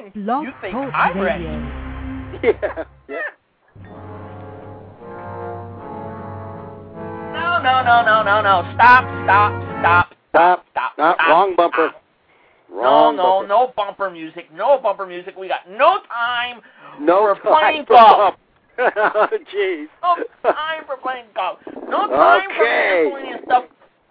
Blog you think Talk I'm Radio. ready. Yeah. No. Stop. Wrong bumper. Stop. Wrong bumper. No bumper music. No bumper music. We got no time No for playing time golf. Oh, jeez. No time for playing golf. No time for miscellaneous stuff.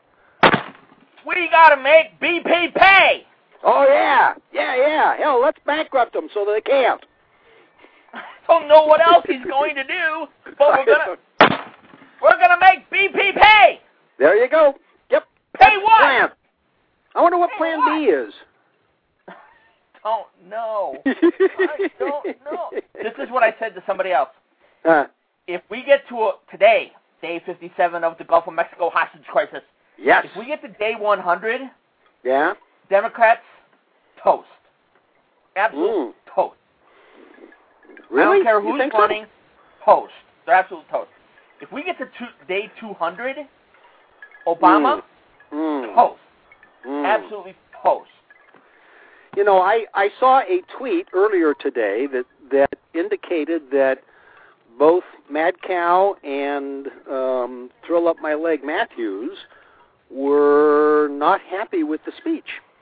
We got to make BP pay. Oh, yeah. Hell, let's bankrupt them so they can't. I don't know what else he's going to do, but we're gonna make BP pay. There you go. Yep. Pay what? Plan. I wonder what Plan what? B is. Don't know. I don't know. This is what I said to somebody else. If we get to today, day 57 of the Gulf of Mexico hostage crisis. Yes. If we get to day 100, yeah. Democrats toast. Absolute toast. Really? I don't care who's think running. So? Toast. They're absolute toast. If we get to day 200, Obama toast. Absolutely toast. You know, I saw a tweet earlier today that indicated that both Mad Cow and Thrill Up My Leg Matthews were not happy with the speech.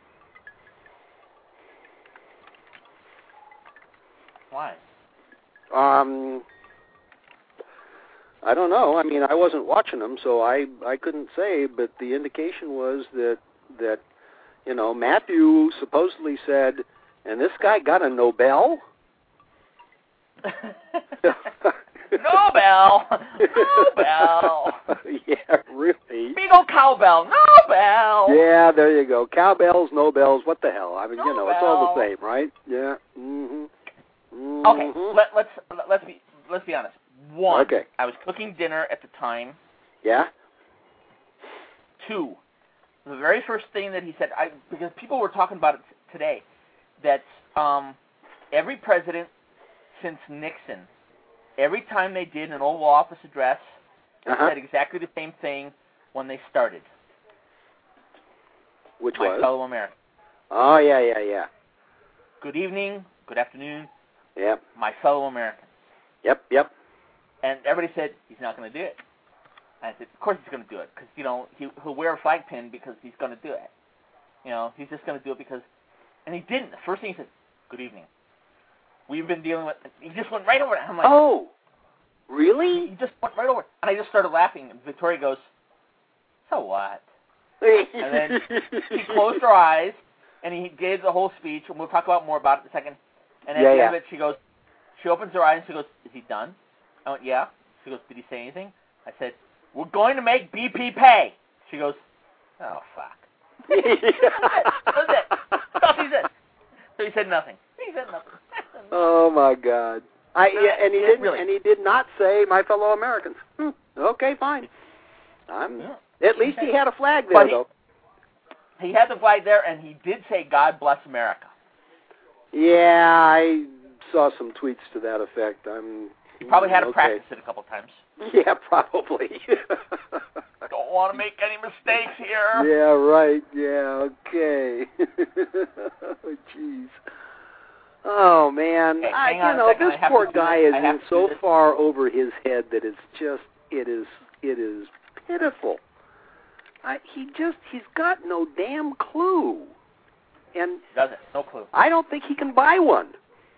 Why? I don't know. I mean, I wasn't watching them, so I couldn't say, but the indication was that you know, Matthew supposedly said, and this guy got a Nobel? Nobel! Yeah, really. Big old cowbell. Nobel! Yeah, there you go. Cowbells, Nobels, what the hell? I mean, Nobel. you know, it's all the same, right? Yeah. Okay, let's be honest. One, okay. I was cooking dinner at the time. Yeah? Two, the very first thing that he said, because people were talking about it today, that every president since Nixon, every time they did an Oval Office address, they said exactly the same thing when they started. Which My was? fellow Americans. Oh, yeah. Good evening, good afternoon, Yep. my fellow Americans. Yep. And everybody said, he's not going to do it. And I said, of course he's going to do it, because, you know, he'll wear a flag pin because he's going to do it. You know, he's just going to do it because, and he didn't. The first thing he said, good evening. We've been dealing with, he just went right over it. I'm like, oh, really? He just went right over it. And I just started laughing, and Victoria goes, so what? And then she closed her eyes, and he gave the whole speech, and we'll talk about more about it in a second. And at the end of it, she opens her eyes, and she goes, is he done? I went, yeah. She goes, did he say anything? I said, we're going to make BP pay. She goes, oh, fuck. That's it. That's all he said. So he said nothing. Oh, my God. And he did not say my fellow Americans. Okay, fine. At least he had a flag there, though. He had the flag there, and he did say, God bless America. Yeah, I saw some tweets to that effect. He probably had to practice it a couple times. Yeah, probably. I don't want to make any mistakes here. Yeah, right. Yeah, okay. Oh, jeez. Oh, man. Okay, this poor guy is in so far over his head that it's just, it is pitiful. He's got no damn clue. And doesn't. No clue. I don't think he can buy one.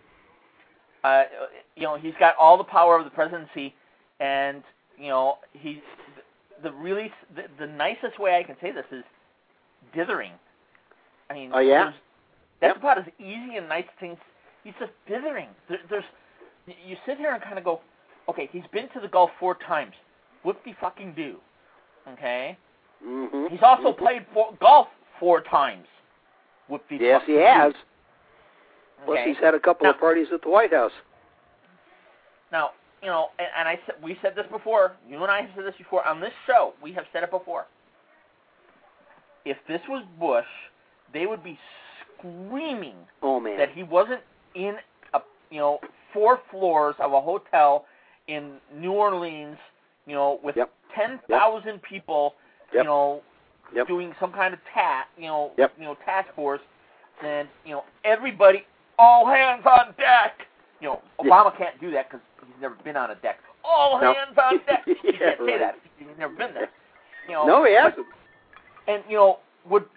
You know, he's got all the power of the presidency, and you know, he's the nicest way I can say this is dithering. I mean, that's about as easy and nice things. He's just dithering. You sit here and kind of go, okay, he's been to the Gulf 4 times. Whoop-de-fucking do. Okay? Mm-hmm. He's also played golf 4 times. Yes, he has. Plus, Okay. he's had a couple of parties at the White House. Now, you know, and we said this before. You and I have said this before on this show. We have said it before. If this was Bush, they would be screaming that he wasn't in 4 floors of a hotel in New Orleans, you know, with 10,000 people, you know, doing some kind of task force, and you know everybody all hands on deck. You know, Obama can't do that because he's never been on a deck. All hands on deck. He can't say that. He's never been there. You know, no, he hasn't. And, you know, there's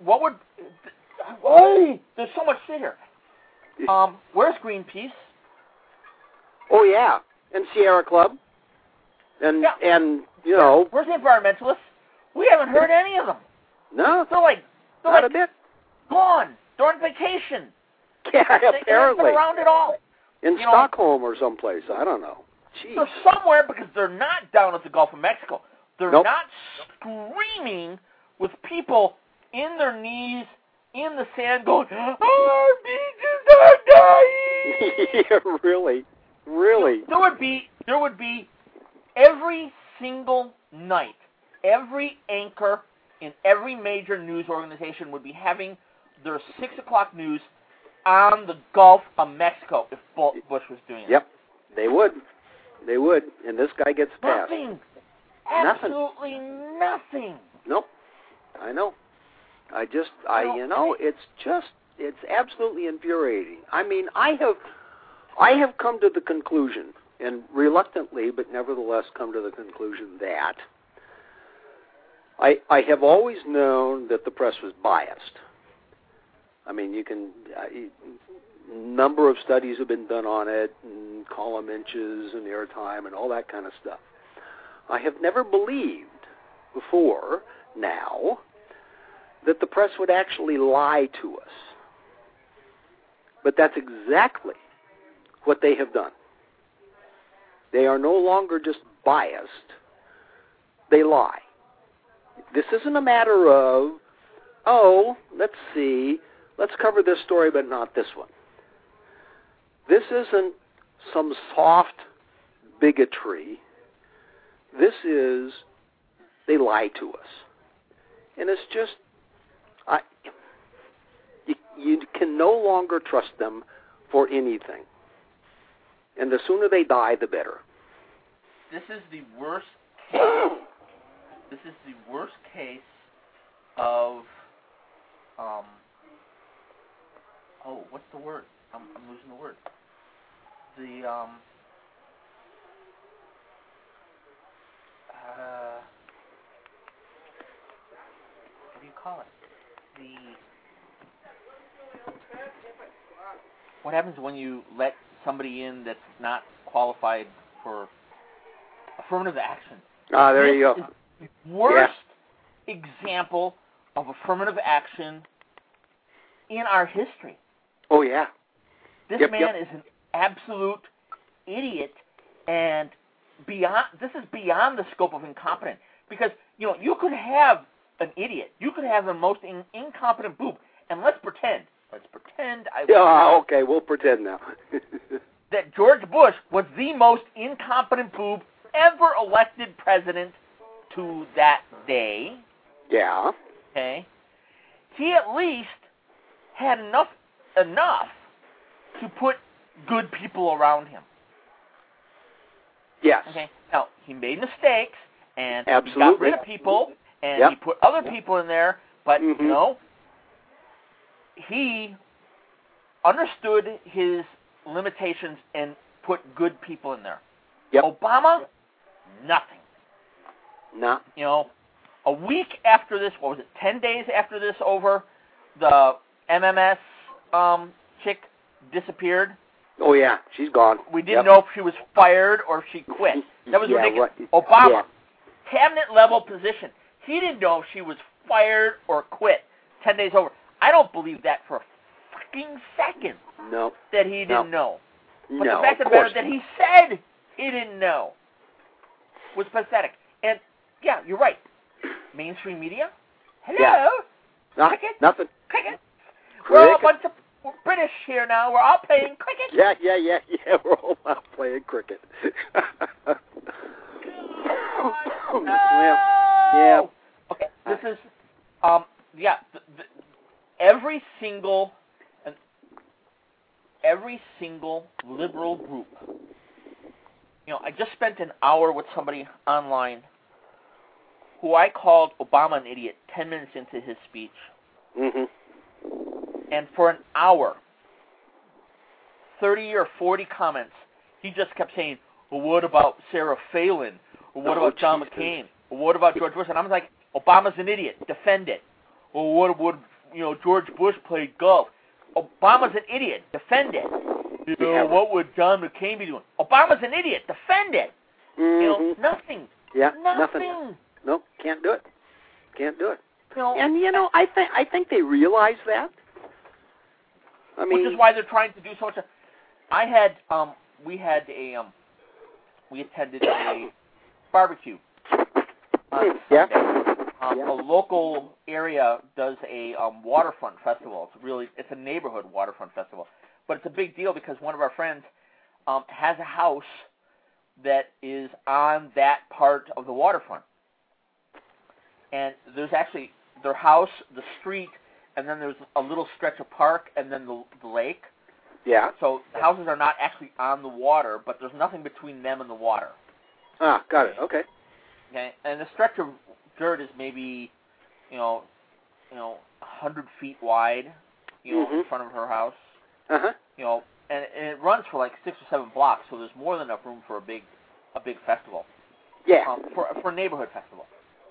so much shit here. Where's Greenpeace? Oh, yeah. And Sierra Club. And you know. Where's the environmentalists? We haven't heard any of them. No. They're not a bit. Gone. They're on vacation. Yeah, They haven't apparently. been around at all. In Stockholm or someplace. I don't know. Jeez. They're somewhere because they're not down at the Gulf of Mexico. They're not screaming with people in their knees in the sand going, our beaches are dying! Yeah, really. Really. There would be every single night, every anchor in every major news organization would be having their 6 o'clock news on the Gulf of Mexico if Bush was doing it. Yep, they would. They would. And this guy gets passed. Nothing. Absolutely nothing. Nope. I know. It's absolutely infuriating. I mean, I have come to the conclusion, and reluctantly, but nevertheless come to the conclusion that I have always known that the press was biased. I mean, you can, number of studies have been done on it, and column inches and airtime and all that kind of stuff. I have never believed before now that the press would actually lie to us. But that's exactly what they have done. They are no longer just biased. They lie. This isn't a matter of, let's see, let's cover this story but not this one. This isn't some soft bigotry. This is, they lie to us. And it's just, you can no longer trust them for anything. And the sooner they die, the better. This is the worst case. This is the worst case of, what's the word? I'm losing the word. What do you call it? What happens when you let somebody in that's not qualified for affirmative action? There you go. Is the worst example of affirmative action in our history. Oh, yeah. This man is an absolute idiot, and this is beyond the scope of incompetent. Because, you could have an idiot. You could have the most incompetent boob. And let's pretend. Okay, we'll pretend now. that George Bush was the most incompetent boob ever elected president to that day. Yeah. Okay. He at least had enough to put good people around him. Yes. Okay. Now, he made mistakes, and Absolutely. he got rid of people, and he put other people in there, but, he understood his limitations and put good people in there. Yep. Obama, nothing. No. A week after this, 10 days after this over, the MMS chick disappeared. Oh, yeah, she's gone. We didn't know if she was fired or if she quit. That was ridiculous. Right. Obama, cabinet-level position. He didn't know if she was fired or quit 10 days over. I don't believe that for a fucking second. No. That he didn't know. But the fact of the matter that he said he didn't know was pathetic. And, yeah, you're right. Mainstream media? Hello? Yeah. Cricket? Nothing. Cricket? We're all a bunch of British here now. We're all playing cricket. Yeah. We're all out playing cricket. No! Yeah. Okay, this is, every single liberal group. I just spent an hour with somebody online who I called Obama an idiot 10 minutes into his speech. Mm-hmm. And for an hour, 30 or 40 comments, he just kept saying, well, what about Sarah Palin? Or what about John McCain? Or what about George Bush? And I was like, Obama's an idiot. Defend it. Or what would, George Bush play golf? Obama's an idiot. Defend it. What would John McCain be doing? Obama's an idiot. Defend it. Mm-hmm. Nothing. Yeah, nothing. Nope, can't do it. Can't do it. And I think they realize that. I mean, which is why they're trying to do so much. We attended a barbecue. Yeah. A local area does a waterfront festival. It's a neighborhood waterfront festival, but it's a big deal because one of our friends has a house that is on that part of the waterfront, and there's actually their house, the street, and then there's a little stretch of park, and then the lake. Yeah. So the houses are not actually on the water, but there's nothing between them and the water. Ah, got it. Okay. Okay, and the stretch of dirt is maybe, 100 feet wide, in front of her house. Uh-huh. And it runs for like 6 or 7 blocks, so there's more than enough room for a big festival. Yeah. For a neighborhood festival.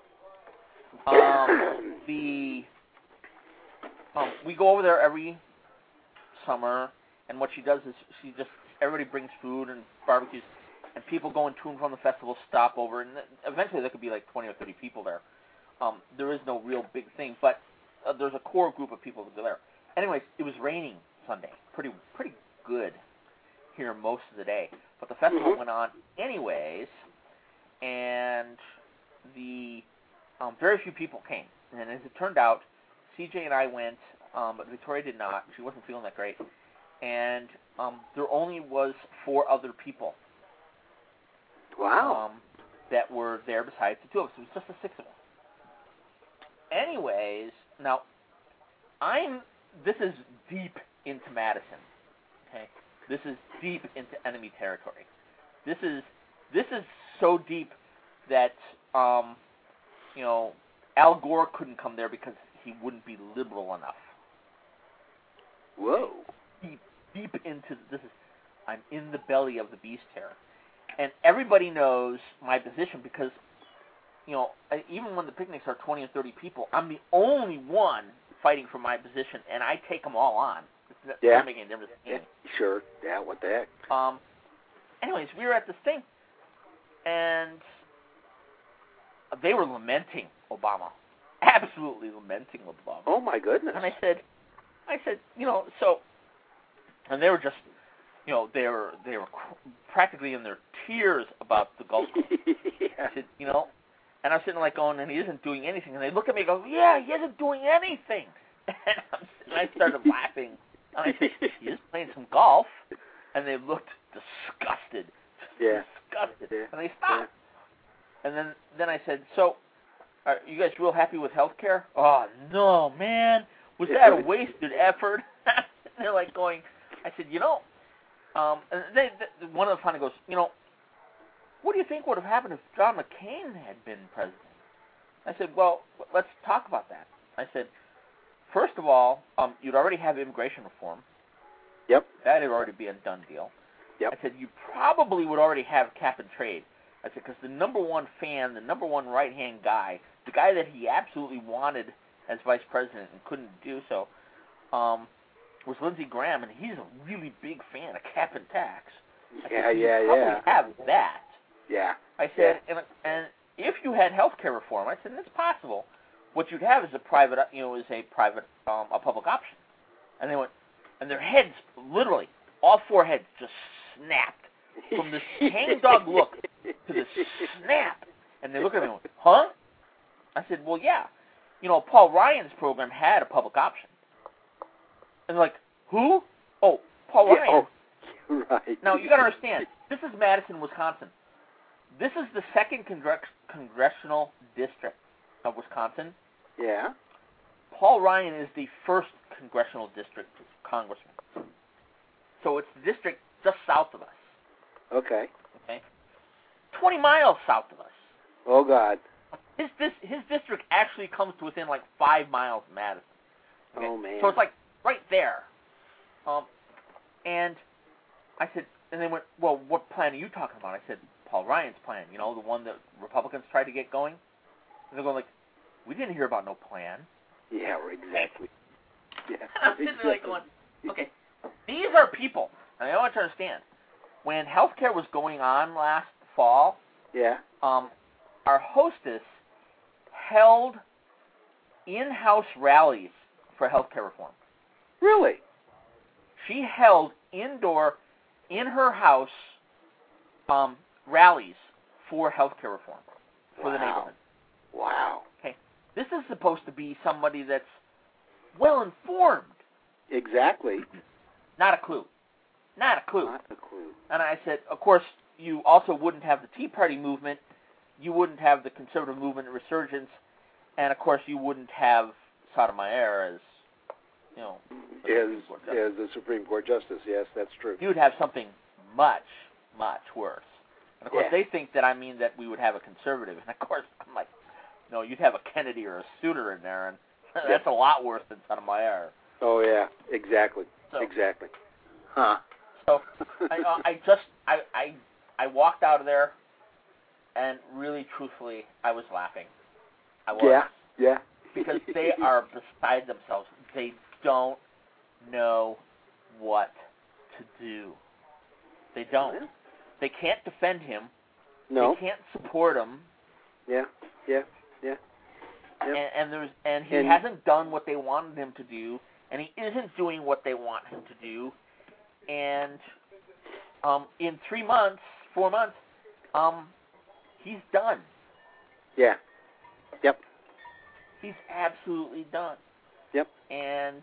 We go over there every summer, and what she does is everybody brings food and barbecues, and people going to and from the festival stop over, and eventually there could be like 20 or 30 people there. There is no real big thing, but there's a core group of people that go there. Anyways, it was raining Sunday, pretty good here most of the day, but the festival went on anyways, and the very few people came, and as it turned out, CJ and I went, but Victoria did not. She wasn't feeling that great, and there only was 4 other people. Wow. That were there besides the 2 of us. It was just the 6 of us. Anyways, now this is deep into Madison. Okay, this is deep into enemy territory. This is so deep that Al Gore couldn't come there because he wouldn't be liberal enough. Whoa. Deep into this is. I'm in the belly of the beast here, and everybody knows my position because, even when the picnics are 20 and 30 people, I'm the only one fighting for my position, and I take them all on. It's not making a difference. Yeah, sure. Yeah, what the heck? Anyways, we were at this thing, and they were lamenting Obama. Absolutely lamenting Obama. Oh, my goodness. And I said, so, and they were just, they were practically in their tears about the Gulf Coast. Yeah. I said, and I'm sitting like going, and he isn't doing anything. And they look at me and go, yeah, he isn't doing anything. And I started laughing. And I said, he is playing some golf. And they looked disgusted. Yeah. Disgusted. Yeah. And they stopped. And then I said, so, are you guys real happy with health care? Oh, no, man. Was that a wasted effort? And they're like going, I said, and one of them finally goes, what do you think would have happened if John McCain had been president? I said, well, let's talk about that. I said, first of all, you'd already have immigration reform. Yep. That would already be a done deal. Yep. I said, you probably would already have cap and trade. I said, because the number one fan, the number one right-hand guy, the guy that he absolutely wanted as vice president and couldn't do so, was Lindsey Graham, and he's a really big fan of cap and tax. I said, you probably have that. Yeah. I said, and if you had health care reform, I said, it's possible. What you'd have is a public option. And they went, and their heads, literally, all 4 heads just snapped from this hangdog look to this snap. And they look at me and went, huh? I said, well, yeah. Paul Ryan's program had a public option. And they're like, who? Oh, Paul Ryan. Oh, right. Now, you got to understand, this is Madison, Wisconsin. This is the 2nd congressional district of Wisconsin. Yeah. Paul Ryan is the 1st congressional district congressman. So it's the district just south of us. Okay. 20 miles south of us. Oh, God. His district actually comes to within like 5 miles of Madison. Okay? Oh, man. So it's like right there. And I said, and they went, well, what plan are you talking about? I said, Paul Ryan's plan, the one that Republicans tried to get going. And they're going like, we didn't hear about no plan. Yeah, exactly. Yeah, I'm sitting there like going, okay, these are people, and I want you to understand, when healthcare was going on last fall, our hostess held in-house rallies for healthcare reform. Really? She held indoor, in her house, rallies for healthcare reform for the neighborhood. Wow. Okay, this is supposed to be somebody that's well informed. Exactly. Not a clue. Not a clue. Not a clue. And I said, of course, you also wouldn't have the Tea Party movement, you wouldn't have the conservative movement resurgence, and of course you wouldn't have Sotomayor as, as the Supreme Court Justice. Yes, that's true. You would have something much, much worse. And of course they think that I mean that we would have a conservative, and of course I'm like, no, you'd have a Kennedy or a Souter in there, and that's a lot worse than Sotomayor. Oh yeah, exactly, exactly. Huh. So I walked out of there, and really, truthfully, I was laughing. I was. Yeah. Because they are beside themselves. They don't know what to do. They don't. Yeah. They can't defend him. No. They can't support him. Yeah. And he hasn't done what they wanted him to do, and he isn't doing what they want him to do. And in 3 months, 4 months, he's done. Yeah. Yep. He's absolutely done. Yep. And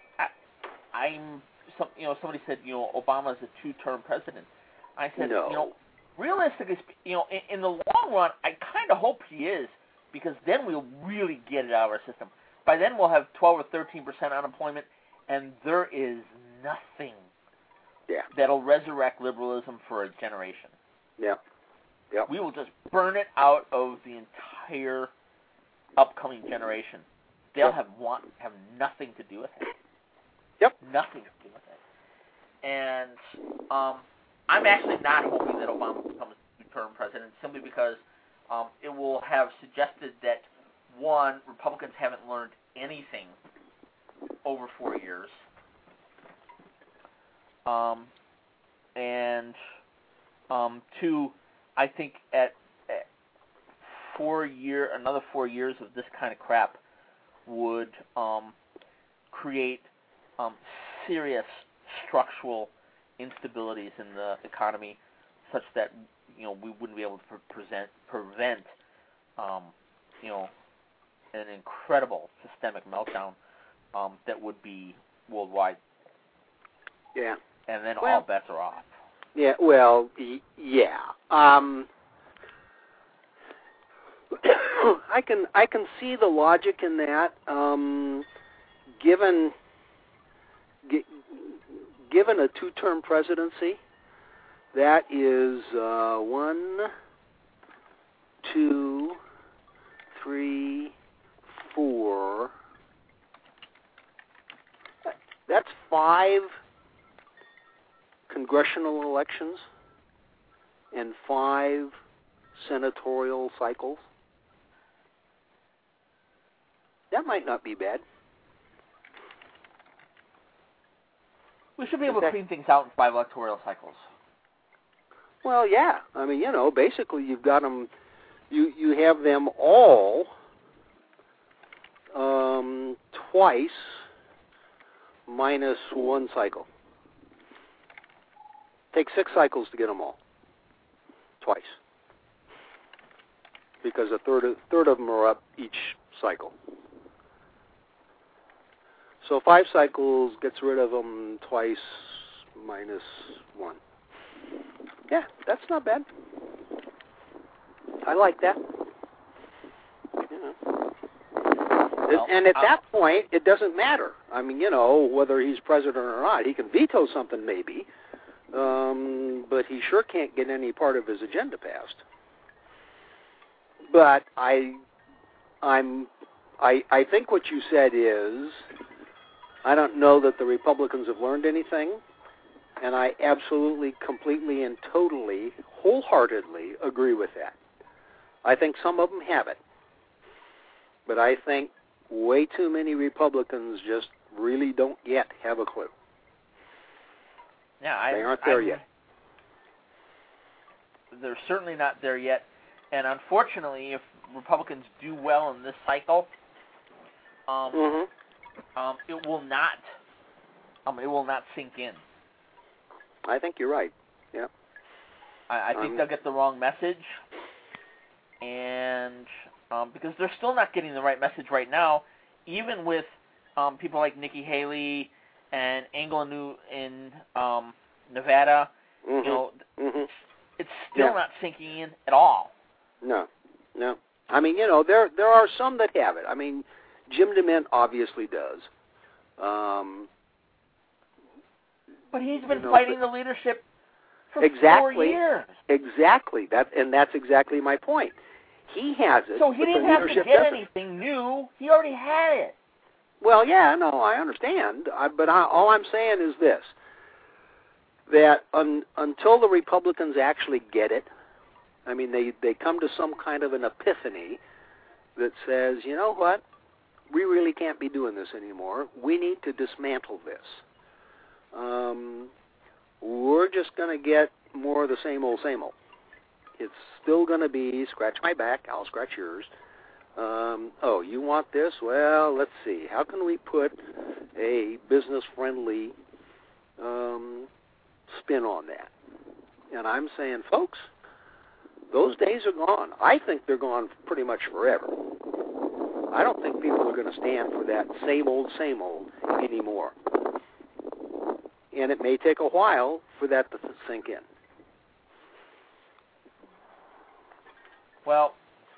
somebody said, Obama's a two-term president. I said, no. Realistically, in the long run, I kind of hope he is, because then we'll really get it out of our system. By then, we'll have 12 or 13% unemployment, and there is nothing that'll resurrect liberalism for a generation. Yeah. Yep. We will just burn it out of the entire upcoming generation. They'll have nothing to do with it. Yep. Nothing to do with it. And I'm actually not hoping that Obama becomes a two-term president, simply because it will have suggested that, one, Republicans haven't learned anything over 4 years. And two, I think at another 4 years of this kind of crap would create serious structural instabilities in the economy, such that we wouldn't be able to prevent an incredible systemic meltdown that would be worldwide. Yeah. And then all bets are off. Yeah. Well. Yeah. I can see the logic in that. Given a two-term presidency, that is 1, 2, 3, 4. That's 5 congressional elections and 5 senatorial cycles. That might not be bad. We should be able to clean things out in 5 electoral cycles. Well, yeah. I mean, basically you've got them. You have them all twice minus 1 cycle. Take 6 cycles to get them all. Twice. Because a third of them are up each cycle. So 5 cycles gets rid of them twice minus 1. Yeah, that's not bad. I like that. And at that point, it doesn't matter. I mean, whether he's president or not. He can veto something maybe, but he sure can't get any part of his agenda passed. But I think what you said is, I don't know that the Republicans have learned anything, And I absolutely, completely, and totally, wholeheartedly agree with that. I think some of them have it. But I think way too many Republicans just really don't yet have a clue. Yeah, they aren't there yet. They're certainly not there yet. And unfortunately, if Republicans do well in this cycle, it will not sink in. I think you're right. Yeah. I think they'll get the wrong message, and because they're still not getting the right message right now, even with people like Nikki Haley and Engel in Nevada, you know, it's still not sinking in at all. No. I mean, you know, there are some that have it. I mean, Jim DeMint obviously does. But he's been fighting the leadership for 4 years. Exactly. That's exactly my point. He has it. So he didn't have to get anything new. He already had it. Well, yeah, no, I understand. But all I'm saying is this, that until the Republicans actually get it, I mean, they come to some kind of an epiphany that says, you know what, we really can't be doing this anymore. We need to dismantle this. We're just going to get more of the same old, same old. It's still going to be scratch my back, I'll scratch yours. Oh, you want this? Well, let's see. How can we put a business-friendly spin on that? And I'm saying, folks, those days are gone. I think they're gone pretty much forever. I don't think people are going to stand for that same old anymore. And it may take a while for that to sink in. Well,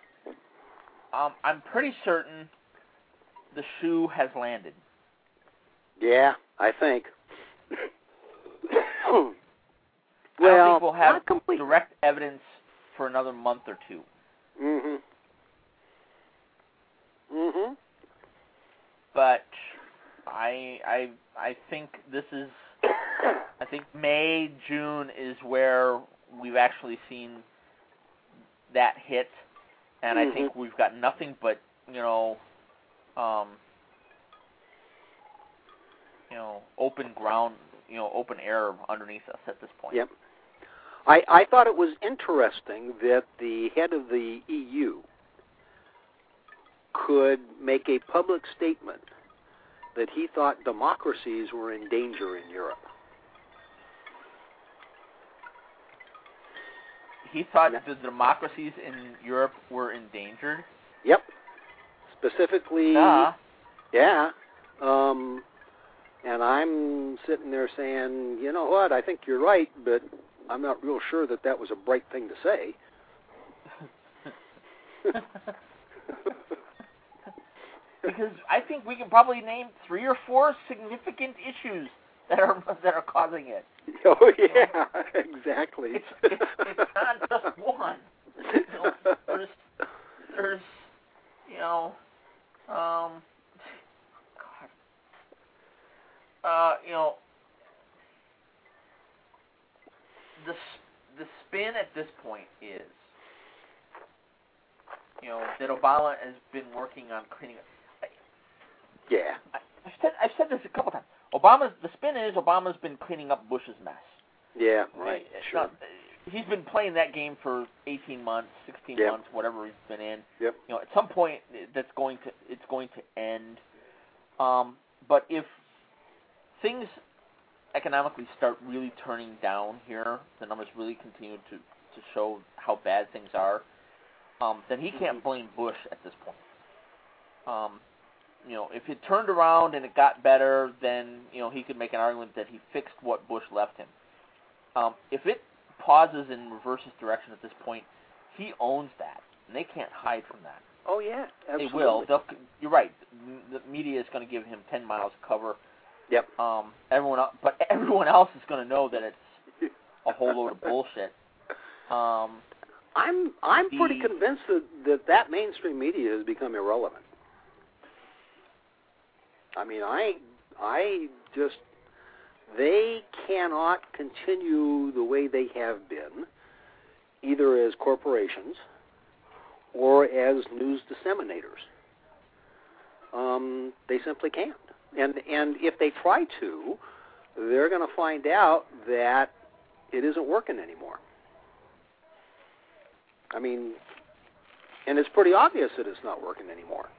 I'm pretty certain the shoe has landed. Yeah, I think. I don't think we'll have direct evidence for another month or two. But I think this is. I think May, June is where we've actually seen that hit, and I think we've got nothing but open ground, open air underneath us at this point. Yep. I thought it was interesting that the head of the EU could make a public statement that he thought democracies were in danger in Europe. He thought the democracies in Europe were endangered? Yep. Specifically, yeah. And I'm sitting there saying, you know what, I think you're right, but I'm not real sure that was a bright thing to say. Because I think we can probably name 3 or 4 significant issues that are causing it. Oh yeah, exactly. It's not just one. There's the spin at this point is, that Obama has been working on cleaning up. Yeah. I've said this a couple times. The spin is Obama's been cleaning up Bush's mess. Yeah, right. Sure. He's been playing that game for 18 months, 16 months, whatever he's been in. Yep. At some point it's going to end. But if things economically start really turning down here, the numbers really continue to show how bad things are, then he can't blame Bush at this point. If it turned around and it got better, then, he could make an argument that he fixed what Bush left him. If it pauses and reverses direction at this point, he owns that, and they can't hide from that. Oh, yeah, absolutely. They will. You're right. The media is going to give him 10 miles of cover. Yep. Everyone else is going to know that it's a whole load of bullshit. I'm pretty convinced that mainstream media has become irrelevant. I mean, I just they cannot continue the way they have been, either as corporations or as news disseminators. They simply can't. And if they try to, they're going to find out that it isn't working anymore. I mean, and it's pretty obvious that it's not working anymore.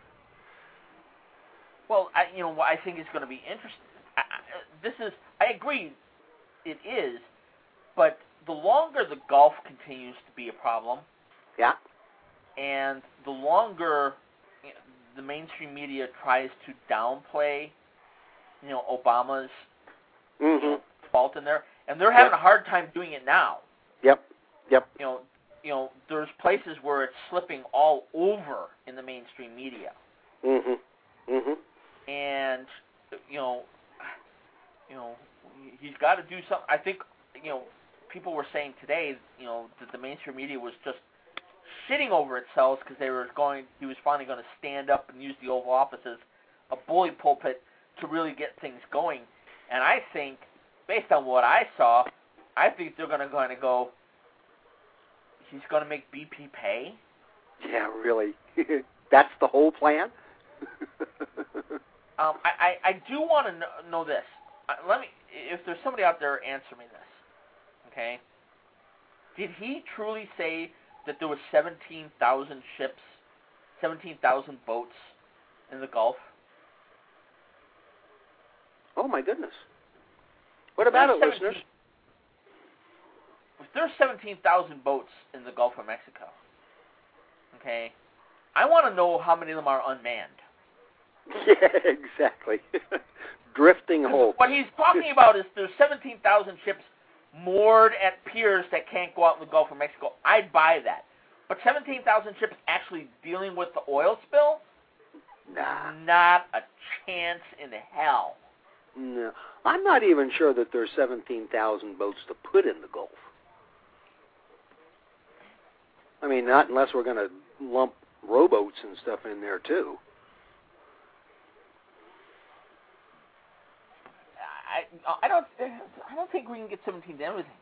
Well, what I think is going to be interesting. I agree, it is, but the longer the Gulf continues to be a problem, yeah, and the longer the mainstream media tries to downplay, Obama's fault in there, and they're having a hard time doing it now. Yep. There's places where it's slipping all over in the mainstream media. And he's got to do something. I think people were saying today, that the mainstream media was just shitting over itself because he was finally going to stand up and use the Oval Office as a bully pulpit to really get things going. And I think, based on what I saw, I think they're going to go, he's going to make BP pay? Yeah, really? That's the whole plan? I do want to know this. If there's somebody out there, answer me this. Okay? Did he truly say that there was 17,000 ships, 17,000 boats in the Gulf? Oh, my goodness. What about it, listeners? If there's 17,000 boats in the Gulf of Mexico, okay, I want to know how many of them are unmanned. Yeah, exactly. Drifting home. What he's talking about is there's 17,000 ships moored at piers that can't go out in the Gulf of Mexico. I'd buy that. But 17,000 ships actually dealing with the oil spill? Nah. Not a chance in hell. No. I'm not even sure that there's 17,000 boats to put in the Gulf. I mean, not unless we're going to lump rowboats and stuff in there, too. I don't think we can get 17 to everything.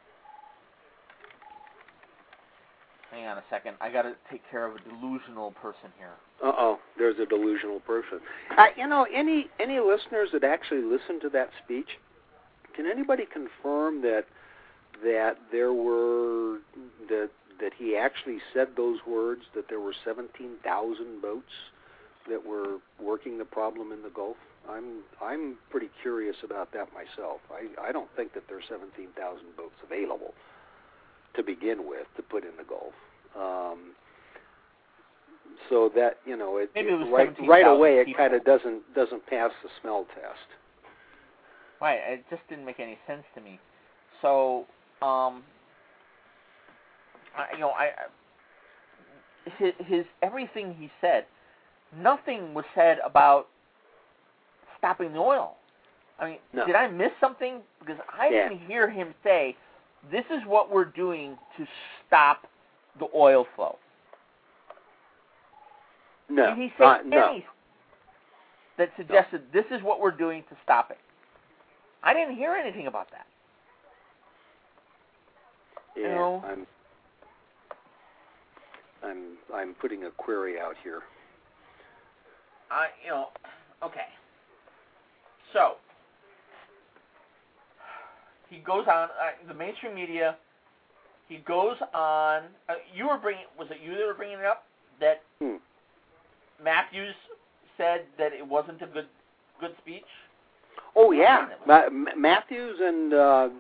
Hang on a second. I got to take care of a delusional person here. There's a delusional person. Any listeners that actually listened to that speech, can anybody confirm that there were that he actually said those words, that there were 17,000 boats that were working the problem in the Gulf? I'm pretty curious about that myself. I don't think that there's 17,000 boats available to begin with to put in the Gulf. So that it right away it kind of doesn't pass the smell test. Right, it just didn't make any sense to me. So, his everything he said, nothing was said about stopping the oil. I mean, no. Did I miss something? Because I didn't hear him say, this is what we're doing to stop the oil flow. No. Did he say anything that suggested this is what we're doing to stop it? I didn't hear anything about that. Yeah, I'm putting a query out here. Okay. So, he goes on, the mainstream media, he goes on, was it you that were bringing it up? That Matthews said that it wasn't a good speech? Oh, yeah. Matthews and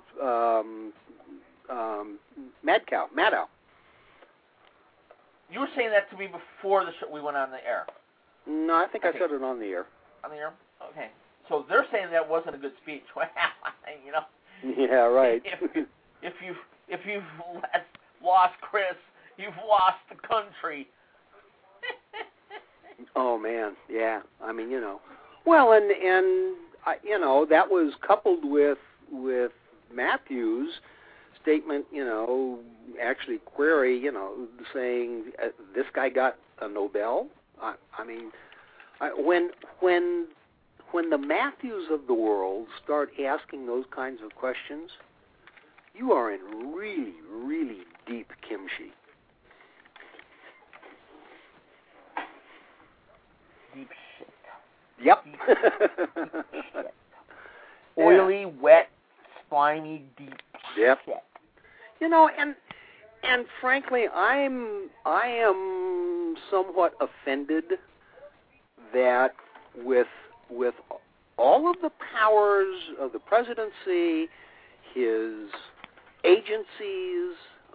Maddow. You were saying that to me before the show we went on the air. No, I think I said it on the air. On the air? Okay. So they're saying that wasn't a good speech. Well, Yeah, right. If you've lost Chris, you've lost the country. Oh man, yeah. I mean, well, and that was coupled with Matthews' statement, actually query, saying this guy got a Nobel. I mean, when when the Matthews of the world start asking those kinds of questions, you are in really, really deep kimchi. Deep shit. Yep. Deep shit. Oily, wet, slimy, deep shit. You know, and frankly, I am somewhat offended that with all of the powers of the presidency, his agencies,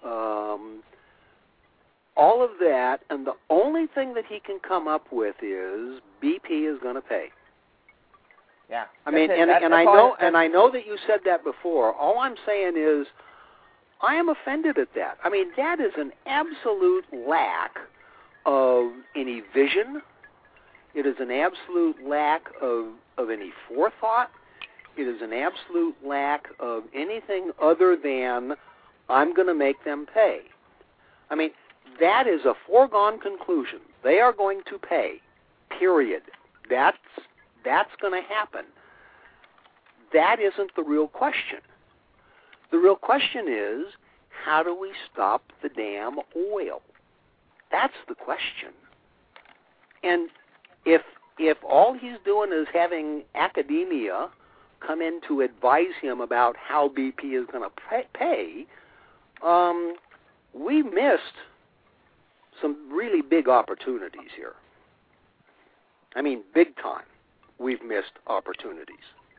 all of that, and the only thing that he can come up with is BP is going to pay. Yeah. I mean, and I know that you said that before. All I'm saying is, I am offended at that. I mean, that is an absolute lack of any vision. It is an absolute lack of any forethought. It is an absolute lack of anything other than, I'm going to make them pay. I mean, that is a foregone conclusion. They are going to pay, period. That's going to happen. That isn't the real question. The real question is, how do we stop the damn oil? That's the question. And if all he's doing is having academia come in to advise him about how BP is going to pay, we missed some really big opportunities here. I mean, big time. We've missed opportunities.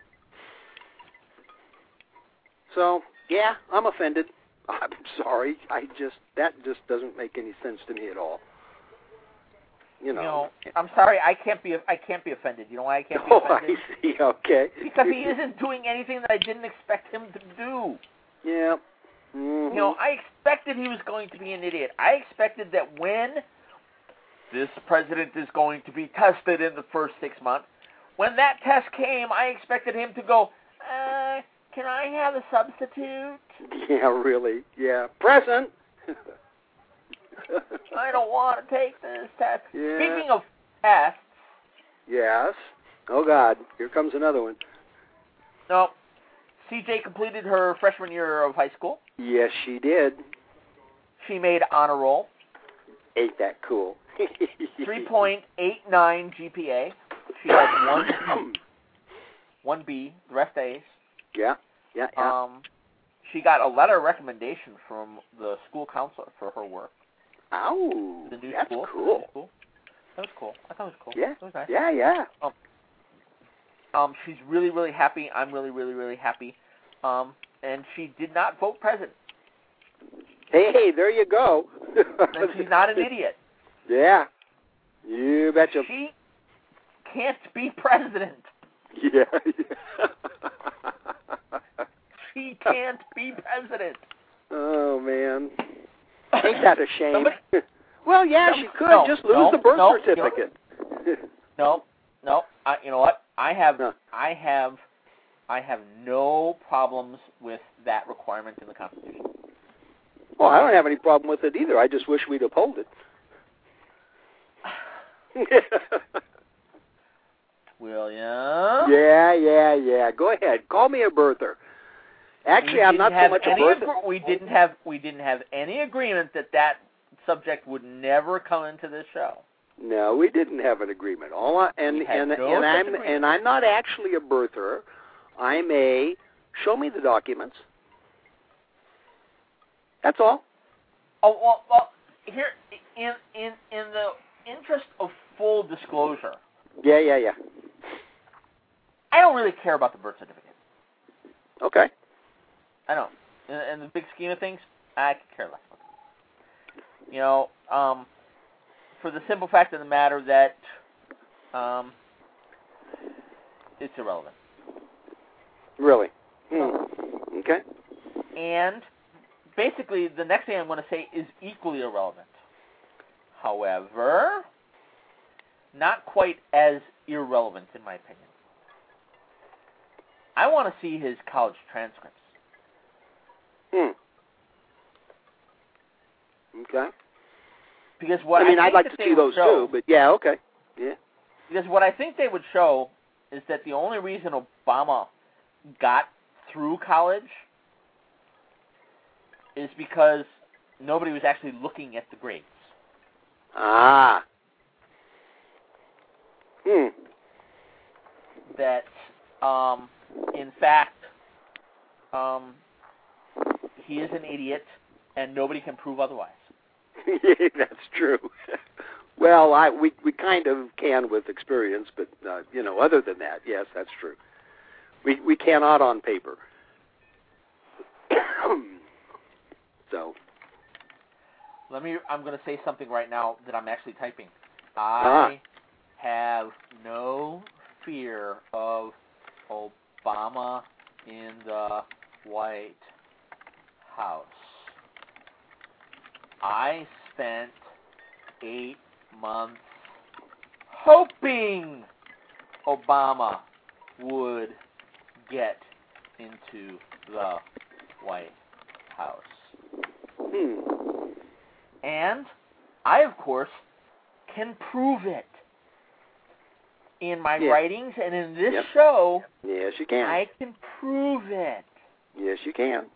So, yeah, I'm offended. I'm sorry. That just doesn't make any sense to me at all. You know, I'm sorry. I can't be offended. You know why I can't be offended? I see. Okay. Because he isn't doing anything that I didn't expect him to do. Yeah. Mm-hmm. You know, I expected he was going to be an idiot. I expected that when this president is going to be tested in the first 6 months, when that test came, I expected him to go, can I have a substitute? Yeah, really. Yeah. Present. I don't want to take this test. Yeah. Speaking of tests. Yes. Oh, God. Here comes another one. No. CJ completed her freshman year of high school. Yes, she did. She made honor roll. Ain't that cool? 3.89 GPA. She had one B, the rest A's. Yeah. She got a letter of recommendation from the school counselor for her work. Oh, the new that's school. cool. That was cool. I thought it was cool. Yeah. It was nice. Yeah. She's really, really happy. I'm really, really, really happy. And she did not vote president. Hey, there you go. And she's not an idiot. Yeah. You betcha. She can't be president. Yeah. She can't be president. Oh, man. Ain't that a shame? Well, yeah, she could. Just lose the birth certificate. No. You know what? I have no problems with that requirement in the Constitution. Well, I don't have any problem with it either. I just wish we'd uphold it. William? Yeah. Go ahead. Call me a birther. Actually, I'm not so much a birther. We didn't have any agreement that subject would never come into this show. No, we didn't have an agreement. I'm not actually a birther. I'm a show me the documents. That's all. Oh well. Here, in the interest of full disclosure. Yeah. I don't really care about the birth certificate. Okay. I don't. In the big scheme of things, I could care less about it. You know, for the simple fact of the matter that it's irrelevant. Really? Okay. And basically, the next thing I'm going to say is equally irrelevant. However, not quite as irrelevant, in my opinion. I want to see his college transcripts. Okay. Because I'd like to see those too, but yeah, okay. Yeah. Because what I think they would show is that the only reason Obama got through college is because nobody was actually looking at the grades. Ah. That, in fact, he is an idiot, and nobody can prove otherwise. That's true. Well, we kind of can with experience, but other than that, yes, that's true. We cannot on paper. So. I'm going to say something right now that I'm actually typing. I have no fear of Obama in the White House. I spent 8 months hoping Obama would get into the White House. And I, of course, can prove it in my writings and in this show. Yes, you can. I can prove it. Yes, you can.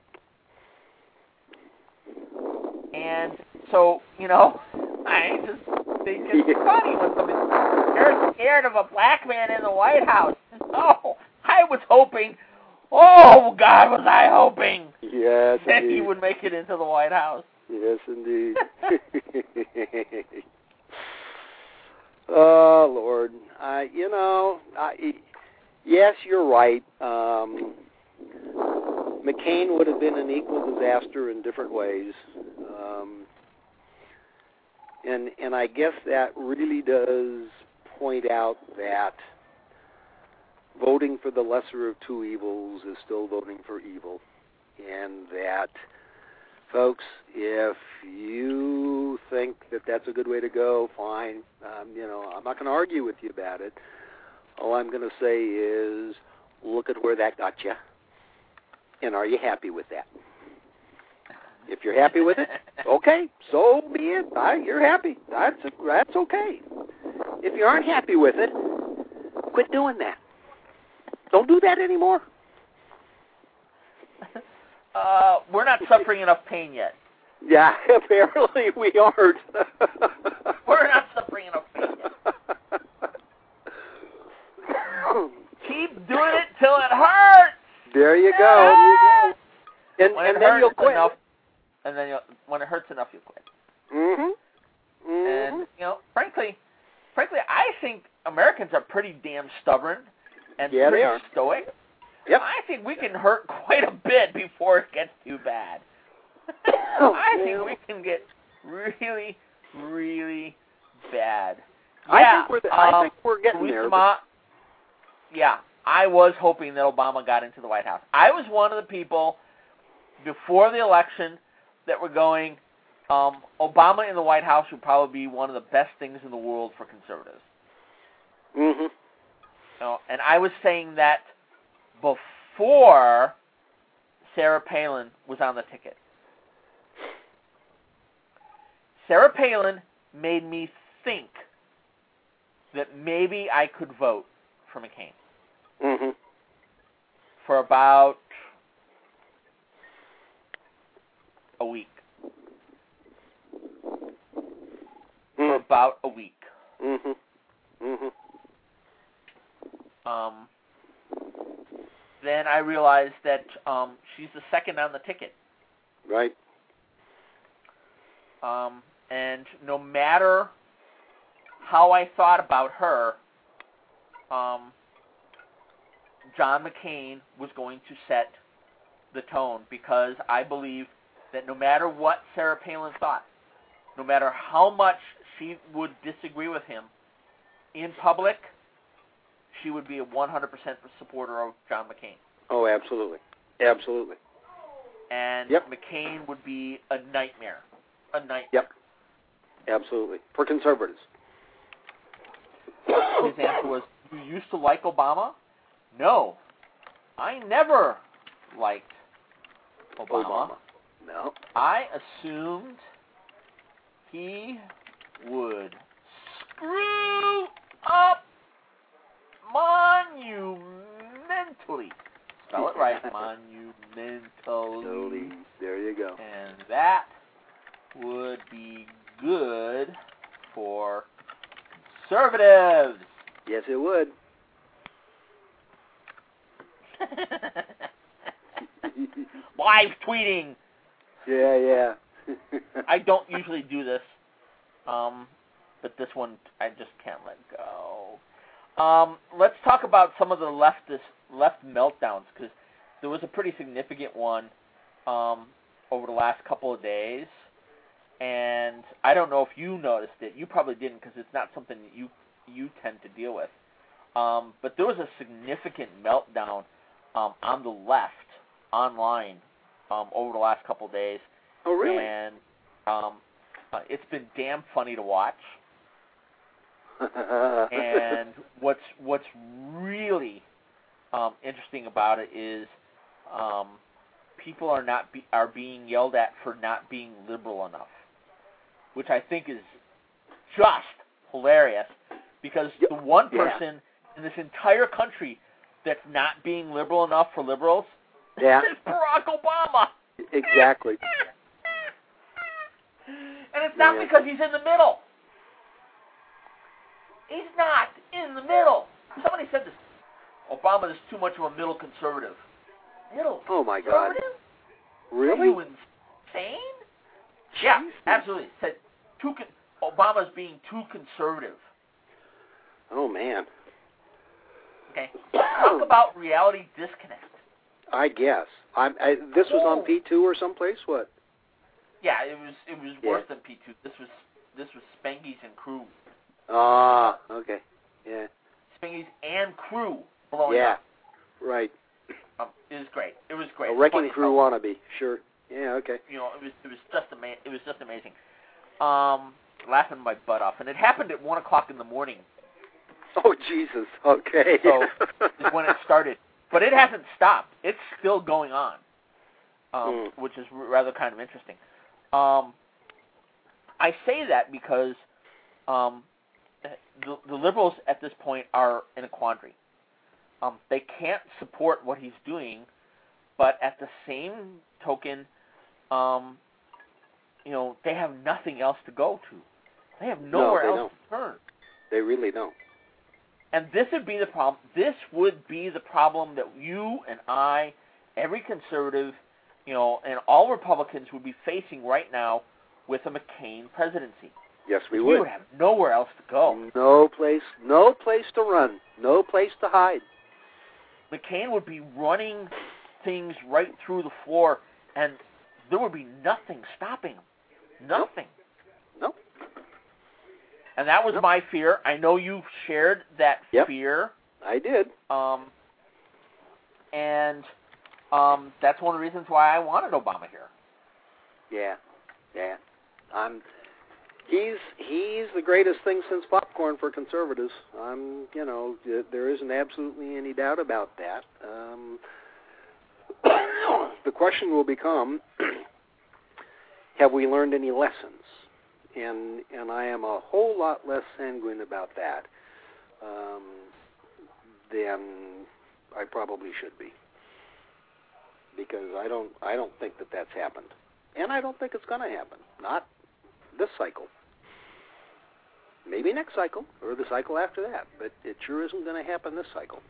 And so, I just think it's funny when somebody's scared of a black man in the White House. No, I was hoping, oh, God, was I hoping that he would make it into the White House. Yes, indeed. Oh, Lord. Yes, you're right. McCain would have been an equal disaster in different ways. And I guess that really does point out that voting for the lesser of two evils is still voting for evil. And that, folks, if you think that that's a good way to go, fine. I'm not going to argue with you about it. All I'm going to say is, look at where that got you. And are you happy with that? If you're happy with it, okay, so be it. You're happy. That's okay. If you aren't happy with it, quit doing that. Don't do that anymore. We're not suffering enough pain yet. Yeah, apparently we aren't. We're not suffering enough pain yet. Keep doing it till it hurts. There you go. And then you'll quit. And then when it hurts enough, you'll quit. Mm-hmm. And frankly, I think Americans are pretty damn stubborn and pretty stoic. Yep. I think we can hurt quite a bit before it gets too bad. I think we can get really, really bad. I think we're getting there. Yeah, I was hoping that Obama got into the White House. I was one of the people before the election that were going, Obama in the White House would probably be one of the best things in the world for conservatives. Mm-hmm. And I was saying that before Sarah Palin was on the ticket. Sarah Palin made me think that maybe I could vote for McCain. Mm-hmm. For about a week. For about a week. Mm-hmm. Mm-hmm. Then I realized that she's the second on the ticket. Right. And no matter how I thought about her, John McCain was going to set the tone, because I believe that no matter what Sarah Palin thought, no matter how much she would disagree with him, in public, she would be a 100% supporter of John McCain. Oh, absolutely. Absolutely. And McCain would be a nightmare. A nightmare. Yep. Absolutely. For conservatives. His answer was, you used to like Obama? No. I never liked Obama. No. I assumed he would screw up monumentally. Spell it right, monumentally. There you go. And that would be good for conservatives. Yes, it would. Live tweeting. Yeah. I don't usually do this, but this one I just can't let go. Let's talk about some of the left meltdowns, because there was a pretty significant one over the last couple of days, and I don't know if you noticed it. You probably didn't, because it's not something that you tend to deal with. But there was a significant meltdown on the left online over the last couple of days. Oh, really? And it's been damn funny to watch. And what's really interesting about it is people are being yelled at for not being liberal enough, which I think is just hilarious, because the one person in this entire country that's not being liberal enough for liberals is Barack Obama. Exactly. And it's not because he's in the middle. He's not in the middle. Somebody said this. Obama is too much of a middle conservative. Middle Oh, my God. Really? Are you insane? Yeah, absolutely. Said Obama's being too conservative. Oh, man. Okay. Talk about reality disconnect. I guess. This was on P2 or someplace? What? Yeah, it was worse than P2. This was Spanky's and Crew. Ah, okay. Yeah. Spanky's and Crew blowing up. Right. It was great. It was great. A Wrecking Crew wannabe. Sure. Yeah. Okay. You know, it was just amazing. Laughing my butt off, and it happened at 1:00 in the morning. Oh, Jesus. Okay. So is when it started, but it hasn't stopped. It's still going on, which is rather kind of interesting. I say that because the liberals at this point are in a quandary. They can't support what he's doing, but at the same token, they have nothing else to go to. They have nowhere else to turn. They really don't. And this would be the problem. This would be the problem that you and I, every conservative, and all Republicans would be facing right now with a McCain presidency. Yes, we would. We would have nowhere else to go. No place to run. No place to hide. McCain would be running things right through the floor, and there would be nothing stopping him. Nothing. Nope. And that was my fear. I know you shared that fear. I did. And that's one of the reasons why I wanted Obama here. Yeah. He's the greatest thing since popcorn for conservatives. There isn't absolutely any doubt about that. The question will become, have we learned any lessons? And I am a whole lot less sanguine about that than I probably should be, because I don't think that's happened, and I don't think it's going to happen. Not this cycle. Maybe next cycle or the cycle after that, but it sure isn't going to happen this cycle.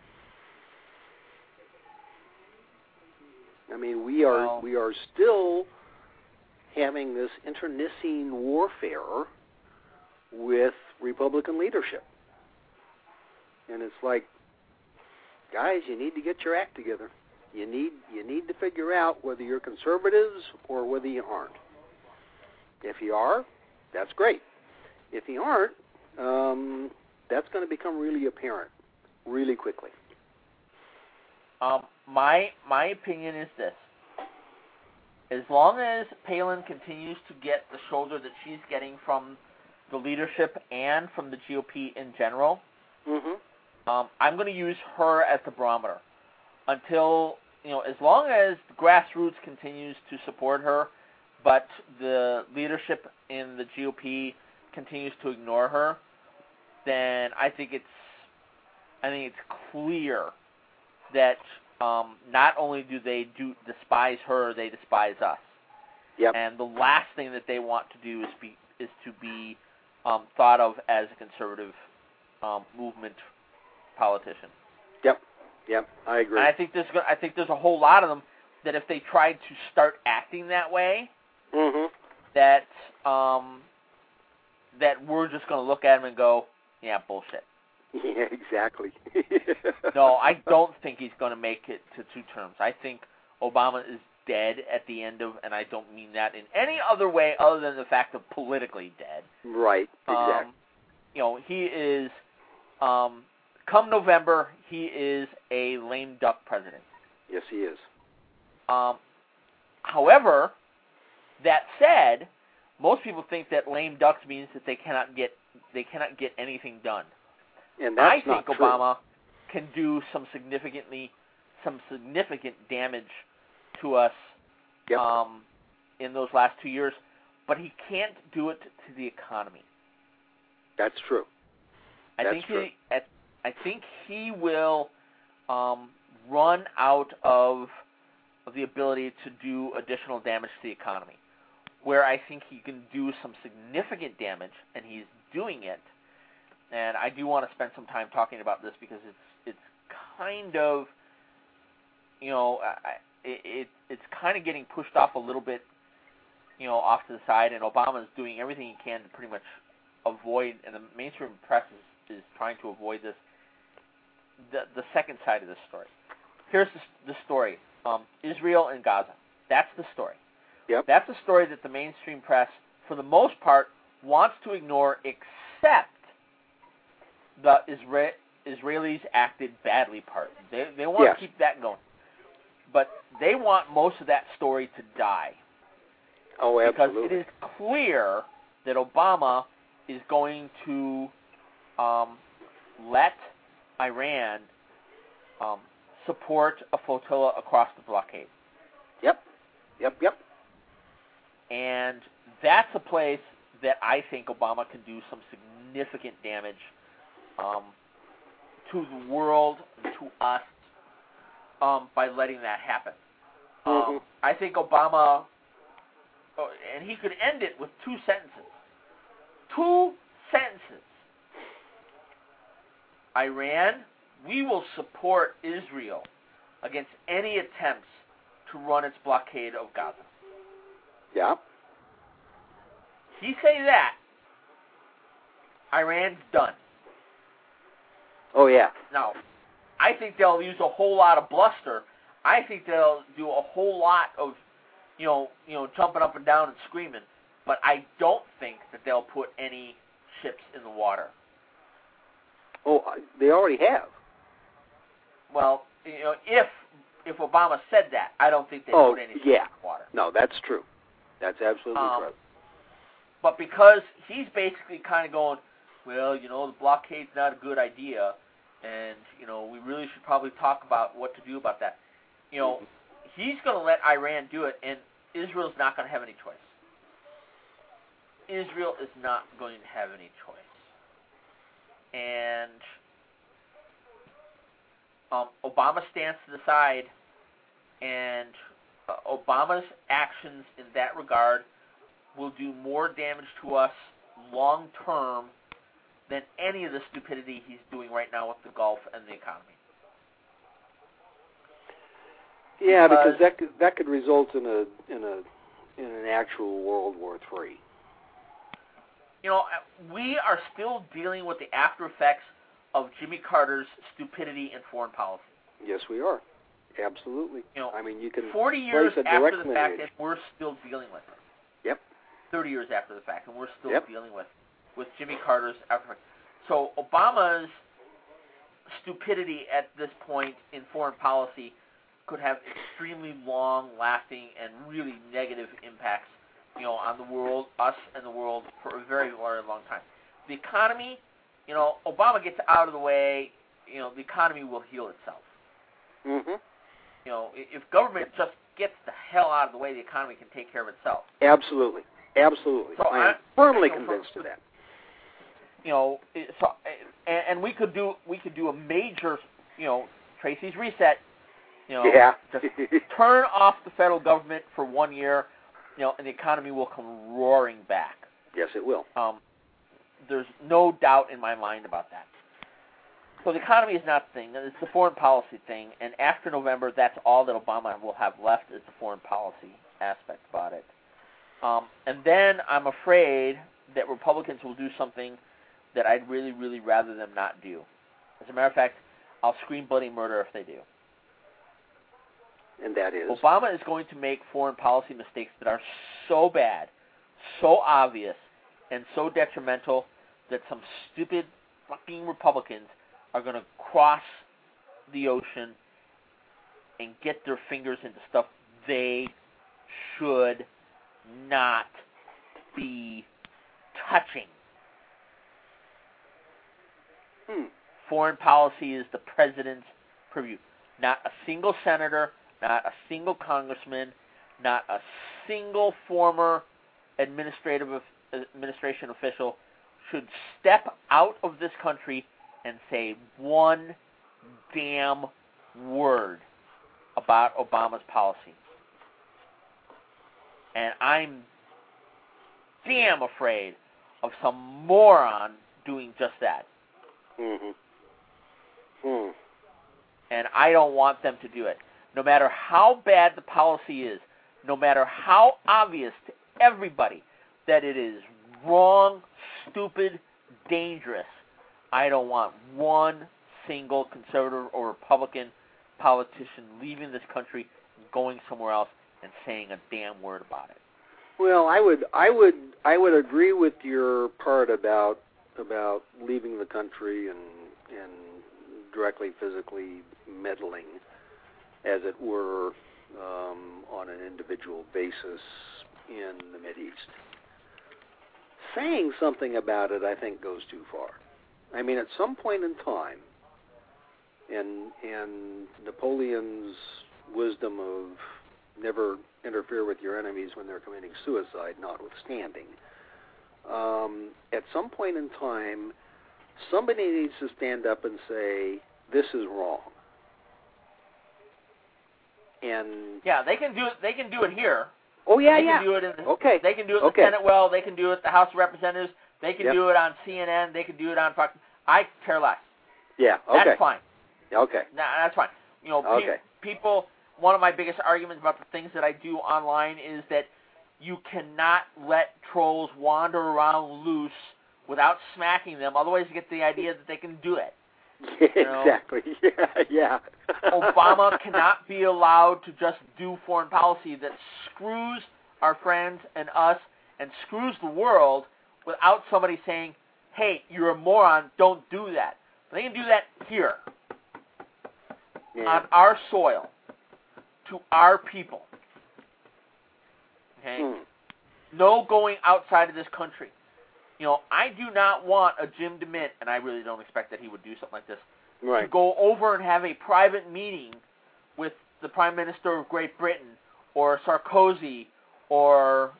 I mean, we are still having this internecine warfare with Republican leadership. And it's like, guys, you need to get your act together. You need to figure out whether you're conservatives or whether you aren't. If you are, that's great. If you aren't, that's going to become really apparent really quickly. My opinion is this. As long as Palin continues to get the shoulder that she's getting from the leadership and from the GOP in general, I'm going to use her as the barometer until, as long as the grassroots continues to support her, but the leadership in the GOP continues to ignore her, then I think I think it's clear that not only do they despise her, they despise us. Yep. And the last thing that they want to do is to be thought of as a conservative movement politician. Yep, I agree. And I think there's a whole lot of them that if they tried to start acting that way, that we're just going to look at them and go, yeah, bullshit. Yeah, exactly. No, I don't think he's going to make it to 2 terms. I think Obama is dead at the end of, and I don't mean that in any other way other than the fact of politically dead. Right, exactly. He is, come November, he is a lame duck president. Yes, he is. However, that said, most people think that lame ducks means that they cannot get anything done. And that's I think not true. Obama can do some significant damage to us in those last 2 years, but he can't do it to the economy. That's true. I think he will run out of the ability to do additional damage to the economy. Where I think he can do some significant damage, and he's doing it. And I do want to spend some time talking about this because it's kind of, it's kind of getting pushed off a little bit, off to the side. And Obama is doing everything he can to pretty much avoid, and the mainstream press is trying to avoid this. The second side of this story. Here's the story: Israel and Gaza. That's the story. Yep. That's a story that the mainstream press, for the most part, wants to ignore, except the Israelis acted badly part. They want to keep that going. But they want most of that story to die. Oh, absolutely. Because it is clear that Obama is going to let Iran support a flotilla across the blockade. Yep. And that's a place that I think Obama can do some significant damage to the world, to us, by letting that happen. I think Obama, and he could end it with 2 sentences. 2 sentences. Iran, we will support Israel against any attempts to run its blockade of Gaza. Yeah. He say that, Iran's done. Oh, yeah. Now, I think they'll use a whole lot of bluster. I think they'll do a whole lot of, jumping up and down and screaming. But I don't think that they'll put any ships in the water. Oh, they already have. Well, if Obama said that, I don't think they'd put any ships in the water. No, that's true. That's absolutely true. But because he's basically kind of going, well, the blockade's not a good idea, and, we really should probably talk about what to do about that. He's going to let Iran do it, and Israel's not going to have any choice. Israel is not going to have any choice. And Obama stands to the side, and Obama's actions in that regard will do more damage to us long term than any of the stupidity he's doing right now with the Gulf and the economy. Yeah, because that could result in an actual World War III. We are still dealing with the after effects of Jimmy Carter's stupidity in foreign policy. Yes, we are. Absolutely. You can 40 years place a after direct the fact, lineage. and we're still dealing with it. Yep. 30 years after the fact, and we're still dealing with Jimmy Carter's after. So Obama's stupidity at this point in foreign policy could have extremely long-lasting and really negative impacts, on the world, us and the world, for a very, very long time. The economy, Obama gets out of the way, the economy will heal itself. Mm-hmm. If government just gets the hell out of the way, the economy can take care of itself. Absolutely. So I am firmly convinced of that. and we could do a major, Tracy's reset. Just turn off the federal government for 1 year, and the economy will come roaring back. Yes, it will. There's no doubt in my mind about that. So the economy is not the thing. It's the foreign policy thing. And after November, that's all that Obama will have left is the foreign policy aspect about it. And then I'm afraid that Republicans will do something that I'd really, really rather them not do. As a matter of fact, I'll scream bloody murder if they do. And that is? Obama is going to make foreign policy mistakes that are so bad, so obvious, and so detrimental that some stupid fucking Republicans are going to cross the ocean and get their fingers into stuff they should not be touching. Foreign policy is the president's purview. Not a single senator, not a single congressman, not a single former administration official should step out of this country and say one damn word about Obama's policy. And I'm damn afraid of some moron doing just that. And I don't want them to do it. No matter how bad the policy is, no matter how obvious to everybody that it is wrong, stupid, dangerous, I don't want one single conservative or Republican politician leaving this country and going somewhere else and saying a damn word about it. Well, I would agree with your part about leaving the country and directly physically meddling, as it were, on an individual basis in the Mideast. Saying something about it, I think, goes too far. I mean, at some point in time, and Napoleon's wisdom of never interfere with your enemies when they're committing suicide notwithstanding, at some point in time, somebody needs to stand up and say, this is wrong. And yeah, they can do it. They can do it here. Oh yeah, they can do it in the, okay. They can do it in the Senate. Well, they can do it at the House of Representatives. They can do it on CNN. They can do it on Fox. I care less. Yeah. Okay. That's fine. Okay. No, that's fine. People. One of my biggest arguments about the things that I do online is that you cannot let trolls wander around loose without smacking them. Otherwise, you get the idea that they can do it. Exactly. Yeah. Obama cannot be allowed to just do foreign policy that screws our friends and us and screws the world without somebody saying, hey, you're a moron, don't do that. But they can do that here, on our soil, to our people. Okay? No going outside of this country. I do not want a Jim DeMint, and I really don't expect that he would do something like this, to go over and have a private meeting with the Prime Minister of Great Britain or Sarkozy or,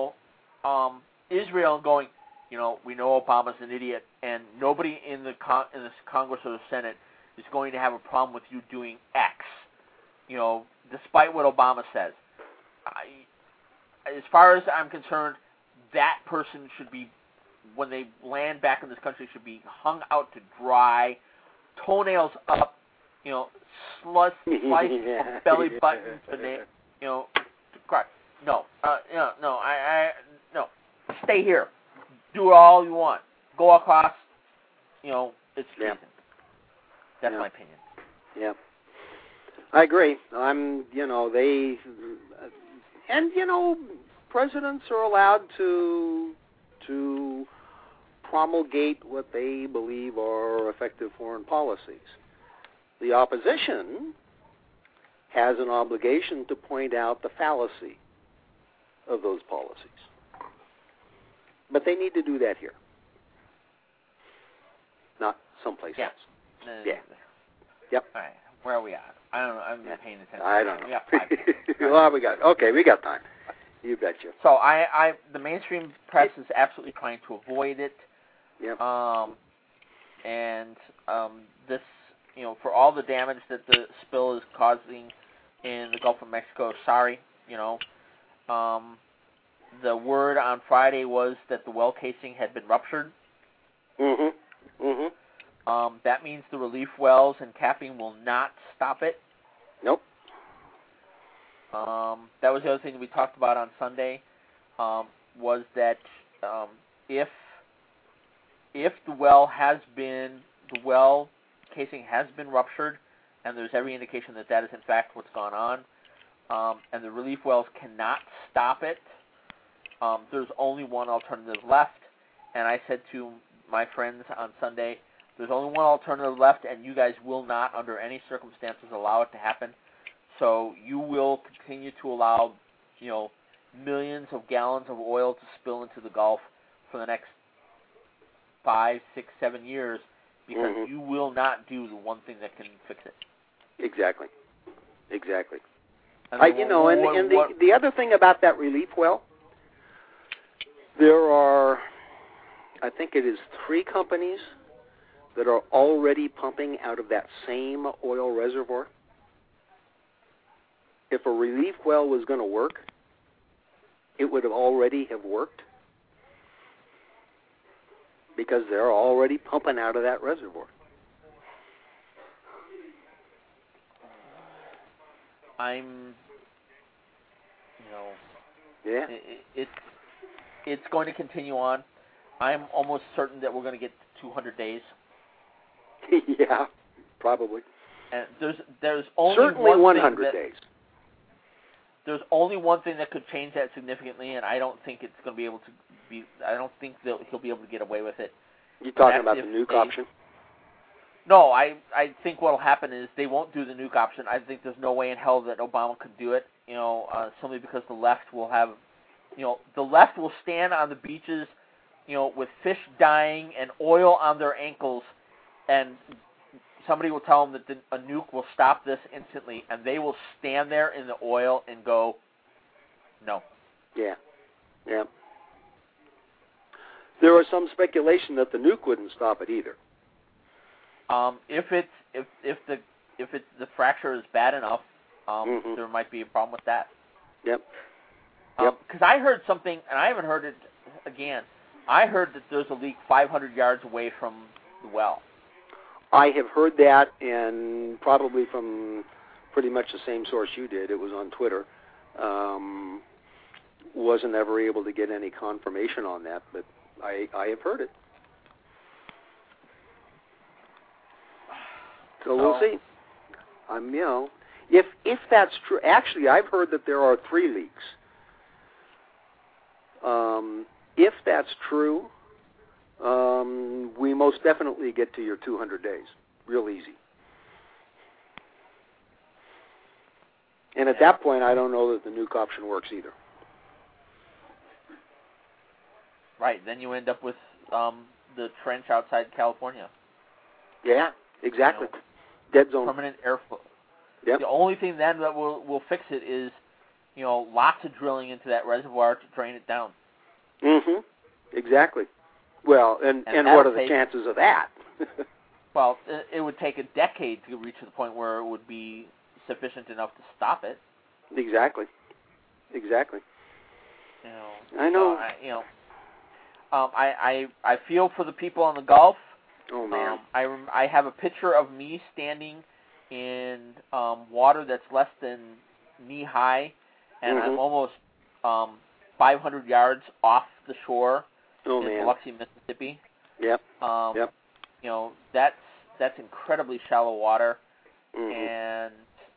Israel going, we know Obama's an idiot, and nobody in this Congress or the Senate is going to have a problem with you doing X, despite what Obama says. As far as I'm concerned, that person should be, when they land back in this country, should be hung out to dry, toenails up, sliced from belly button to crack. No, stay here. Do all you want. Go across. It's treason. That's my opinion. Yeah, I agree. Presidents are allowed to promulgate what they believe are effective foreign policies. The opposition has an obligation to point out the fallacy of those policies. But they need to do that here, not someplace else. Yep. All right. Where are we at? I don't know. I'm not paying attention. I don't know. We got 5 minutes. Well, we got time. You betcha. So the mainstream press is absolutely trying to avoid it. Yep. And this, for all the damage that the spill is causing in the Gulf of Mexico, sorry, the word on Friday was that the well casing had been ruptured. Mm-hmm. Mm-hmm. That means the relief wells and capping will not stop it. Nope. That was the other thing we talked about on Sunday, was that if the well casing has been ruptured, and there's every indication that that is in fact what's gone on, and the relief wells cannot stop it, there's only one alternative left. And I said to my friends on Sunday, there's only one alternative left, and you guys will not, under any circumstances, allow it to happen. So you will continue to allow, millions of gallons of oil to spill into the Gulf for the next 5, 6, 7 years, because you will not do the one thing that can fix it. Exactly. And the other thing about that relief well, there are, I think it is 3 companies that are already pumping out of that same oil reservoir. If a relief well was going to work, it would have already have worked, because they're already pumping out of that reservoir. It's going to continue on. I'm almost certain that we're going to get to 200 days. Yeah, probably. And there's only certainly 100 days. There's only one thing that could change that significantly, and I don't think it's going to be able to be. I don't think that he'll be able to get away with it. You talking about the nuke option? No, I think what will happen is they won't do the nuke option. I think there's no way in hell that Obama could do it. Simply because the left will have, the left will stand on the beaches, with fish dying and oil on their ankles, and somebody will tell them that a nuke will stop this instantly, and they will stand there in the oil and go, no. Yeah. There was some speculation that the nuke wouldn't stop it either. If the fracture is bad enough, there might be a problem with that. Yep. Because I heard something, and I haven't heard it again. I heard that there's a leak 500 yards away from the well. I have heard that, and probably from pretty much the same source you did. It was on Twitter. Wasn't ever able to get any confirmation on that, but I have heard it. So we'll see. If that's true, actually, I've heard that there are 3 leaks. If that's true, we most definitely get to your 200 days. Real easy. And at that point, I don't know that the nuke option works either. Right. Then you end up with the trench outside California. Yeah, exactly. Dead zone. Permanent airflow. Yep. The only thing then that will fix it is, lots of drilling into that reservoir to drain it down. Mm-hmm. Exactly. Well, and what are the chances of that? Well, it would take a decade to reach the point where it would be sufficient enough to stop it. Exactly. I know. I feel for the people in the Gulf. Oh man. I have a picture of me standing in water that's less than knee high, and I'm almost 500 yards off the shore in Biloxi, Mississippi. Yep. That's incredibly shallow water, and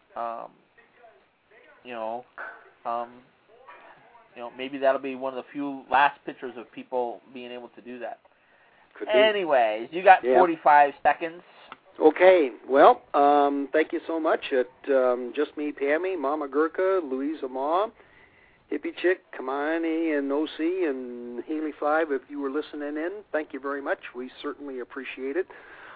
maybe that'll be one of the few last pictures of people being able to do that. Anyways, you got 45 seconds. Okay. Well, thank you so much. Just Me, Pammy, Mama Gurkha, Louisa Ma, Hippie Chick, Kamani, and OC, and Haley 5, if you were listening in, thank you very much. We certainly appreciate it.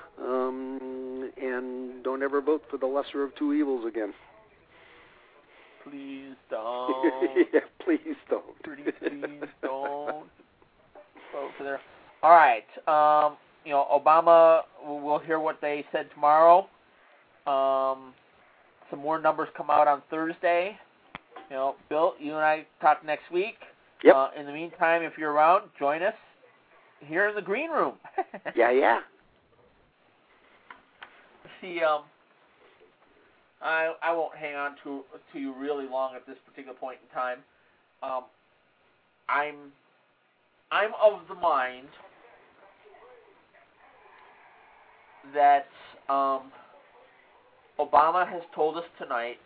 And don't ever vote for the lesser of 2 evils again. Please don't. Yeah, please don't. Please don't. Vote for there. All right. Obama, we'll hear what they said tomorrow. Some more numbers come out on Thursday. Bill, you and I talk next week. Yep. In the meantime, if you're around, join us here in the green room. Yeah. See, I won't hang on to you really long at this particular point in time. I'm of the mind that Obama has told us tonight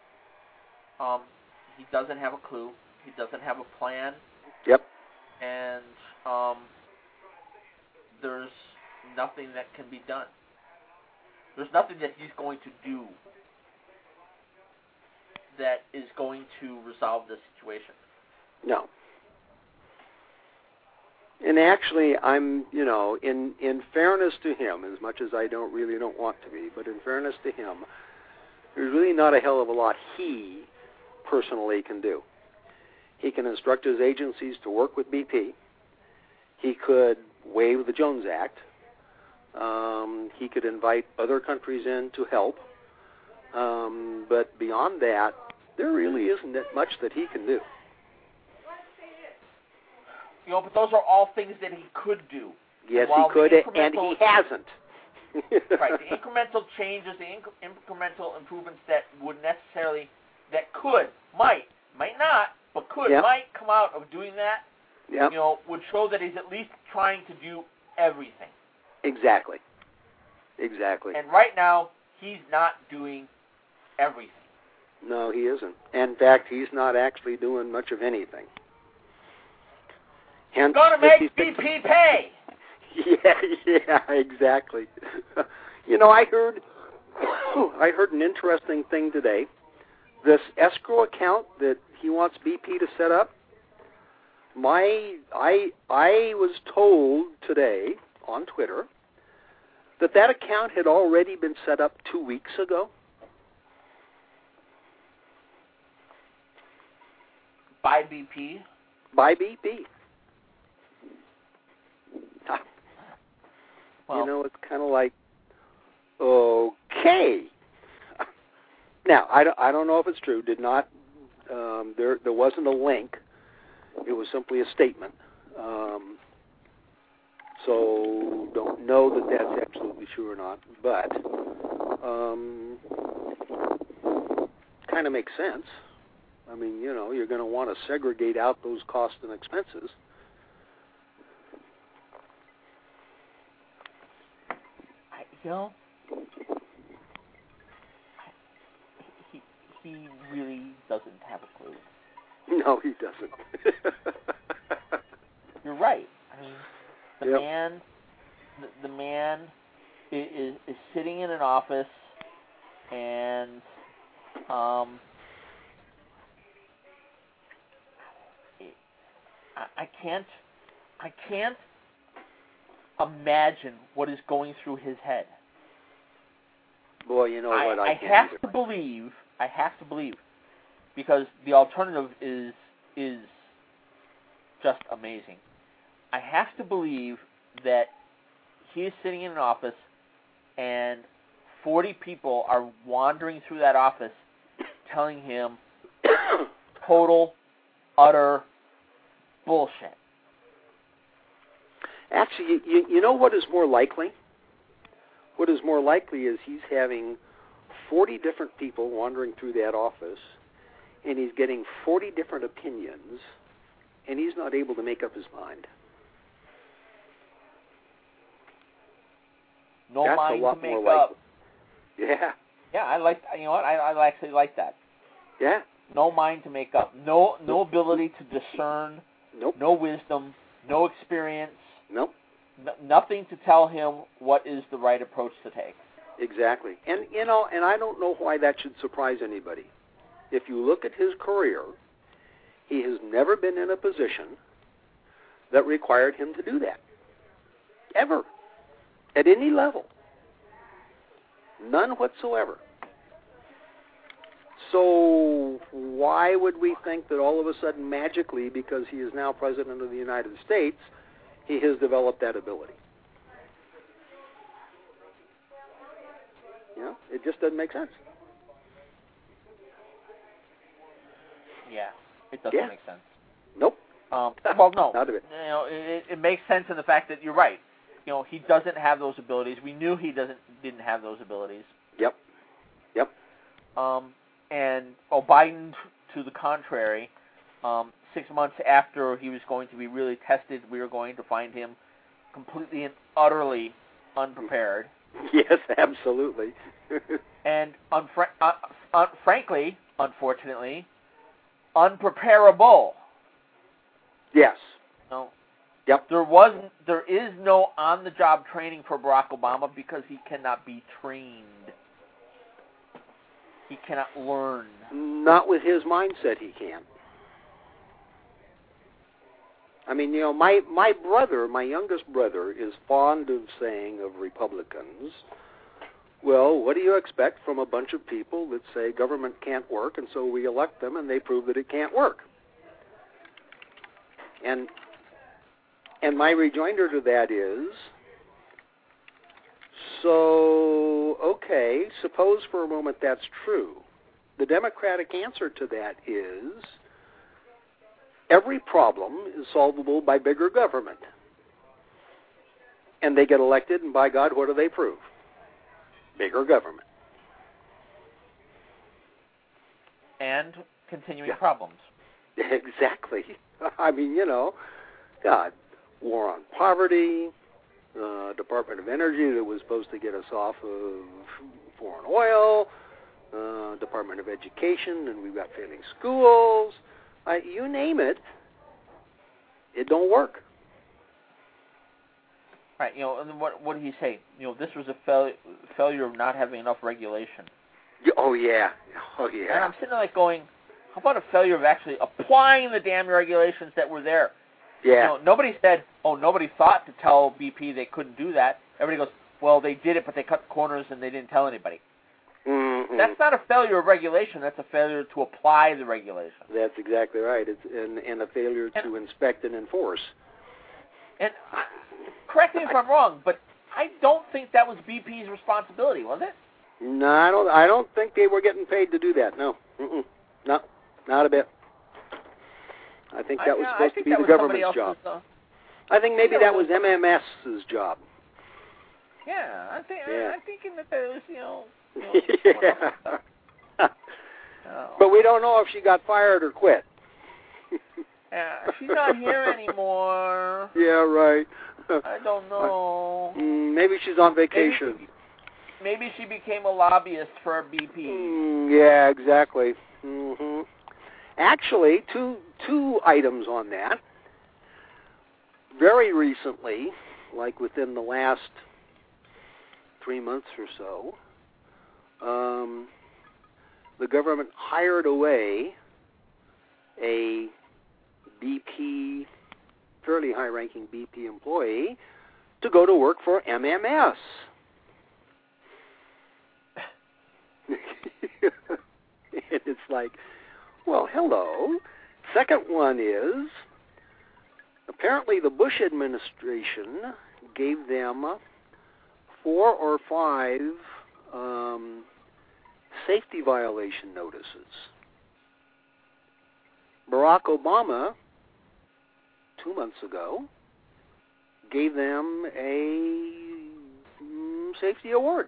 he doesn't have a clue. He doesn't have a plan. Yep. And there's nothing that can be done. There's nothing that he's going to do that is going to resolve this situation. No. And actually, I'm, in fairness to him, as much as I don't want to be, but in fairness to him, there's really not a hell of a lot he personally can do. He can instruct his agencies to work with BP. He could waive the Jones Act. He could invite other countries in to help. But beyond that, there really isn't that much that he can do. But those are all things that he could do. Yes, he could, and he hasn't. Right, the incremental changes, the incremental improvements that might not, but might come out of doing that, would show that he's at least trying to do everything. Exactly. And right now, he's not doing everything. No, he isn't. In fact, he's not actually doing much of anything. Hence, gonna make BP pay. Yeah, exactly. I heard an interesting thing today. This escrow account that he wants BP to set up. I was told today on Twitter that account had already been set up 2 weeks ago. By BP? By BP. Well, it's kind of like, okay. Now, I don't know if it's true. Did not there wasn't a link. It was simply a statement. So don't know that that's absolutely true or not, but kind of makes sense. I mean, you're going to want to segregate out those costs and expenses. He really doesn't have a clue. No, he doesn't. You're right. I mean, the man is sitting in an office, and I can't imagine what is going through his head. Boy, you know what? I have to believe, because the alternative is just amazing. I have to believe that he is sitting in an office and 40 people are wandering through that office telling him total, utter bullshit. Actually, you know what is more likely? What is more likely is he's having 40 different people wandering through that office, and he's getting 40 different opinions, and he's not able to make up his mind. No That's mind a lot to make more up. Likely. Yeah. Yeah, I actually like that. Yeah. No mind to make up. No ability to discern. Nope. No wisdom. No experience. Nope. Nothing to tell him what is the right approach to take. Exactly. And and I don't know why that should surprise anybody. If you look at his career, he has never been in a position that required him to do that. Ever. At any level. None whatsoever. So why would we think that all of a sudden, magically, because he is now President of the United States, he has developed that ability. You know, it just doesn't make sense. Yeah, it doesn't make sense. Nope. Well, no. Not a bit. You know, it makes sense in the fact that you're right. You know, he doesn't have those abilities. We knew he didn't have those abilities. Yep. And Biden, to the contrary, 6 months after he was going to be really tested, we were going to find him completely and utterly unprepared. Yes, absolutely. And frankly, unfortunately, unpreparable. Yes. No. Yep. There is no on-the-job training for Barack Obama because he cannot be trained. He cannot learn. Not with his mindset, he can't. I mean, you know, my brother, my youngest brother, is fond of saying of Republicans, well, what do you expect from a bunch of people that say government can't work, and so we elect them, and they prove that it can't work? And my rejoinder to that is, so, okay, suppose for a moment that's true. The Democratic answer to that is every problem is solvable by bigger government. And they get elected, and by God, what do they prove? Bigger government. And continuing problems. Exactly. I mean, you know, God, war on poverty, Department of Energy that was supposed to get us off of foreign oil, Department of Education, and we've got failing schools. You name it, it don't work. Right, you know, and what did he say? You know, this was a failure of not having enough regulation. Oh, yeah. And I'm sitting there like going, how about a failure of actually applying the damn regulations that were there? Yeah. You know, nobody said, nobody thought to tell BP they couldn't do that. Everybody goes, well, they did it, but they cut corners and they didn't tell anybody. Mm-hmm. That's not a failure of regulation. That's a failure to apply the regulation. That's exactly right. It's and a failure to inspect and enforce. And correct me if I'm wrong, but I don't think that was BP's responsibility, was it? No, I don't think they were getting paid to do that. No. Mm-mm. No, not a bit. I think that was supposed to be the government's job. I think maybe that was MMS's job. Yeah, I'm thinking that there was, yeah. But we don't know if she got fired or quit. Yeah, she's not here anymore. Yeah, right. I don't know. Maybe she's on vacation. Maybe she became a lobbyist for BP. Yeah, exactly. Mm-hmm. Actually, two items on that. Very recently, like within the last 3 months or so, the government hired away a BP, fairly high-ranking BP employee to go to work for MMS. And it's like, well, hello. Second one is, apparently the Bush administration gave them 4 or 5 safety violation notices. Barack Obama, 2 months ago, gave them a safety award.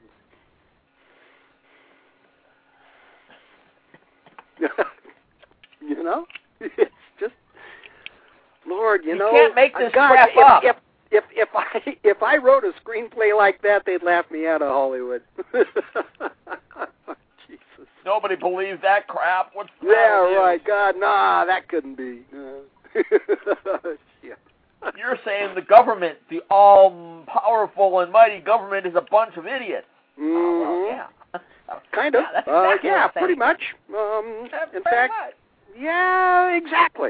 You know, it's just, Lord, you know, can't make this God, crap up. If I wrote a screenplay like that, they'd laugh me out of Hollywood. Jesus. Nobody believes that crap. What's the matter with you? Right. God, nah, that couldn't be. Shit. You're saying the government, the all-powerful and mighty government, is a bunch of idiots. Mm-hmm. Well, yeah. Kind of. Yeah, that's exactly yeah, pretty much. In fact, yeah, exactly.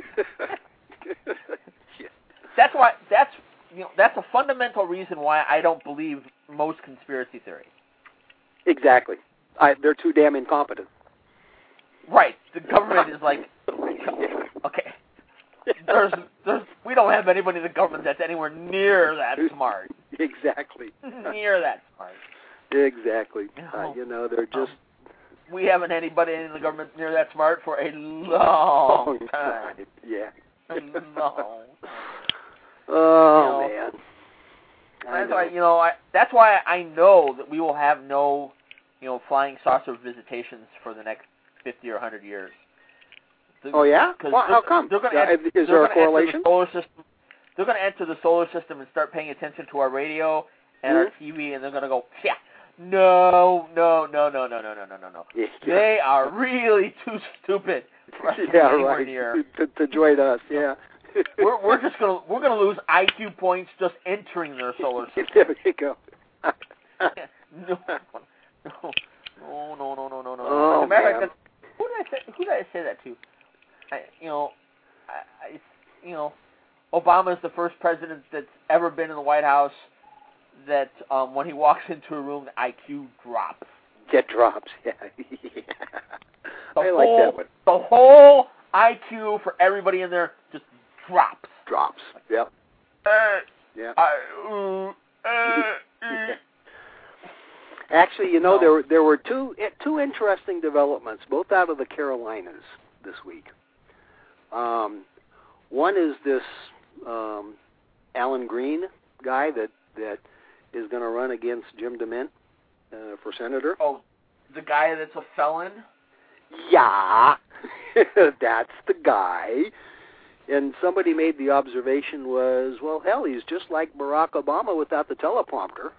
That's why. That's a fundamental reason why I don't believe most conspiracy theories. Exactly. They're too damn incompetent. Right. The government is like, okay. We don't have anybody in the government that's anywhere near that smart. Exactly. Near that smart. Exactly. They're just... we haven't anybody in the government near that smart for a long time. Yeah. No. Oh, man. That's why I know that we will have no, flying saucer visitations for the next 50 or 100 years. Oh, yeah? Well, how come? Is there a correlation? They're going to enter the solar system and start paying attention to our radio and our TV, and they're going to go, yeah, no. Yeah. They are really too stupid for us to be anywhere near. To join us, yeah. we're gonna lose IQ points just entering their solar system. There you go. No. Oh, As a matter of fact, who did I say that to? Obama is the first president that's ever been in the White House that when he walks into a room, the IQ drops. It drops, yeah. I like that one. The whole IQ for everybody in there just drops. Yep. Yeah. Actually, there were two interesting developments, both out of the Carolinas this week. One is this Alan Green guy that is going to run against Jim DeMint for senator. Oh, the guy that's a felon? Yeah, that's the guy. And somebody made the observation was, well, hell, he's just like Barack Obama without the teleprompter.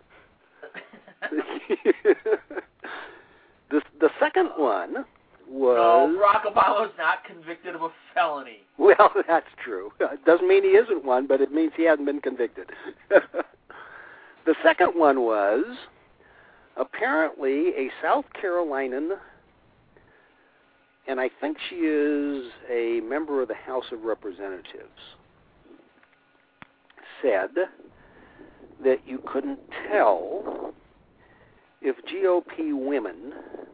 The second one was... No, Barack Obama's not convicted of a felony. Well, that's true. It doesn't mean he isn't one, but it means he hasn't been convicted. The second one was apparently a South Carolinian, and I think she is a member of the House of Representatives, said that you couldn't tell if GOP women,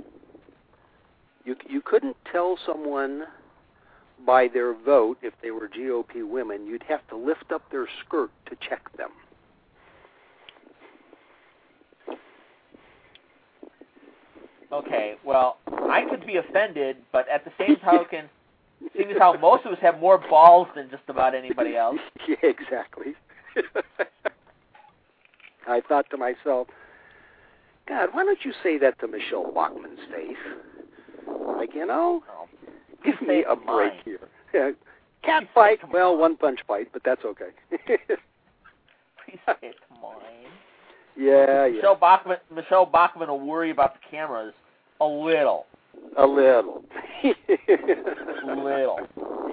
you couldn't tell someone by their vote if they were GOP women. You'd have to lift up their skirt to check them. Okay, well, I could be offended, but at the same token, seeing as how most of us have more balls than just about anybody else. Yeah, exactly. I thought to myself, God, why don't you say that to Michelle Bachmann's face? Like, give me a break here. Yeah. Cat fight, well, one-punch fight, but that's okay. Please say it to mine. Yeah. Michelle Bachmann will worry about the cameras a little. A little. Little.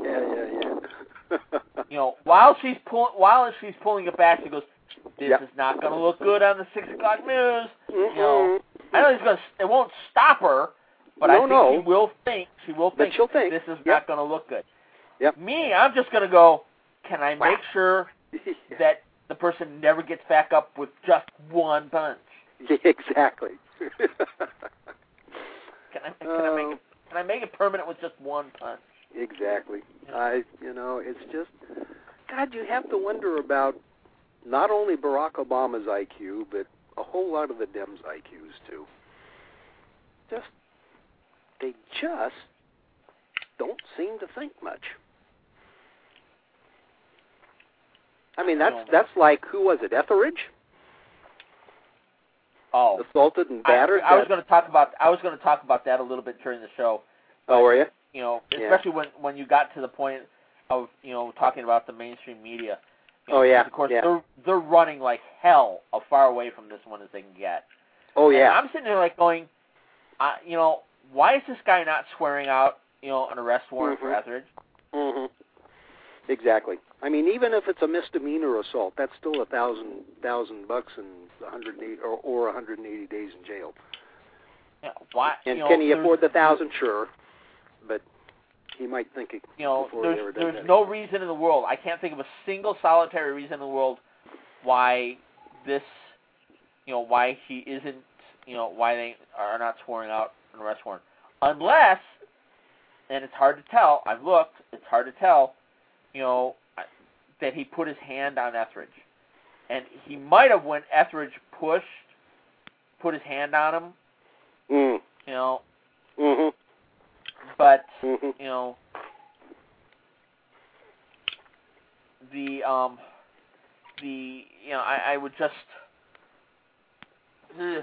Yeah. While she's pulling it back, she goes, "This is not going to look good on the 6 o'clock news." Mm-hmm. I know it won't stop her, but I think she will think. But she'll think this is not going to look good. Yep. Me, I'm just going to go, can I make sure that the person never gets back up with just one punch? Exactly. Can I make it permanent with just one punch? Exactly. It's just, God, you have to wonder about not only Barack Obama's IQ, but a whole lot of the Dems' IQs too. They just don't seem to think much. I mean, that's like, who was it, Etheridge? Oh, assaulted and battered. I was going to talk about that a little bit during the show. Oh, were you? Especially when you got to the point of talking about the mainstream media. Of course, they're running like hell as far away from this one as they can get. Oh yeah. And I'm sitting there like going, why is this guy not swearing out an arrest warrant for Etheridge? Mm-hmm. Exactly. I mean, even if it's a misdemeanor assault, that's still $1,000 and 180 or 180 days in jail. Yeah, why? And can he afford the 1,000? Sure, but he might think it. There's no reason in the world. I can't think of a single solitary reason in the world why this, why he isn't, why they are not swearing out an arrest warrant, unless, and it's hard to tell. I've looked. It's hard to tell. that he put his hand on Etheridge. And he might have, when Etheridge put his hand on him, you know. Mm-hmm. But, Mm-hmm. you know, I would just, the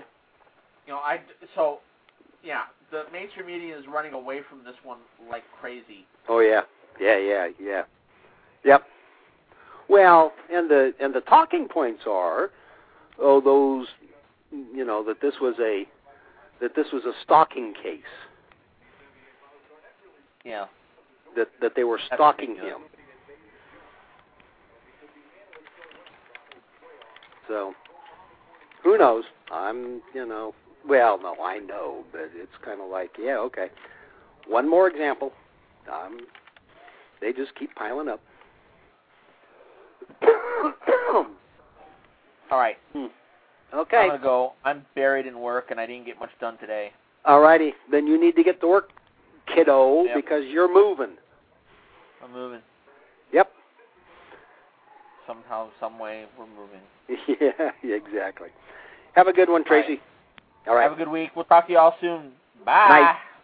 mainstream media is running away from this one like crazy. Oh yeah. Yep. Well, and the talking points are, those, you know, that this was a stalking case. Yeah. That they were stalking him. So, who knows? Well, no, I know, but it's kind of like, yeah, okay. One more example. They just keep piling up. All right. Okay. I'm going to go. I'm buried in work, and I didn't get much done today. All righty. Then you need to get to work, kiddo, because you're moving. I'm moving. Yep. Somehow, some way, we're moving. Yeah, exactly. Have a good one, Tracy. All right. Have a good week. We'll talk to you all soon. Bye. Night.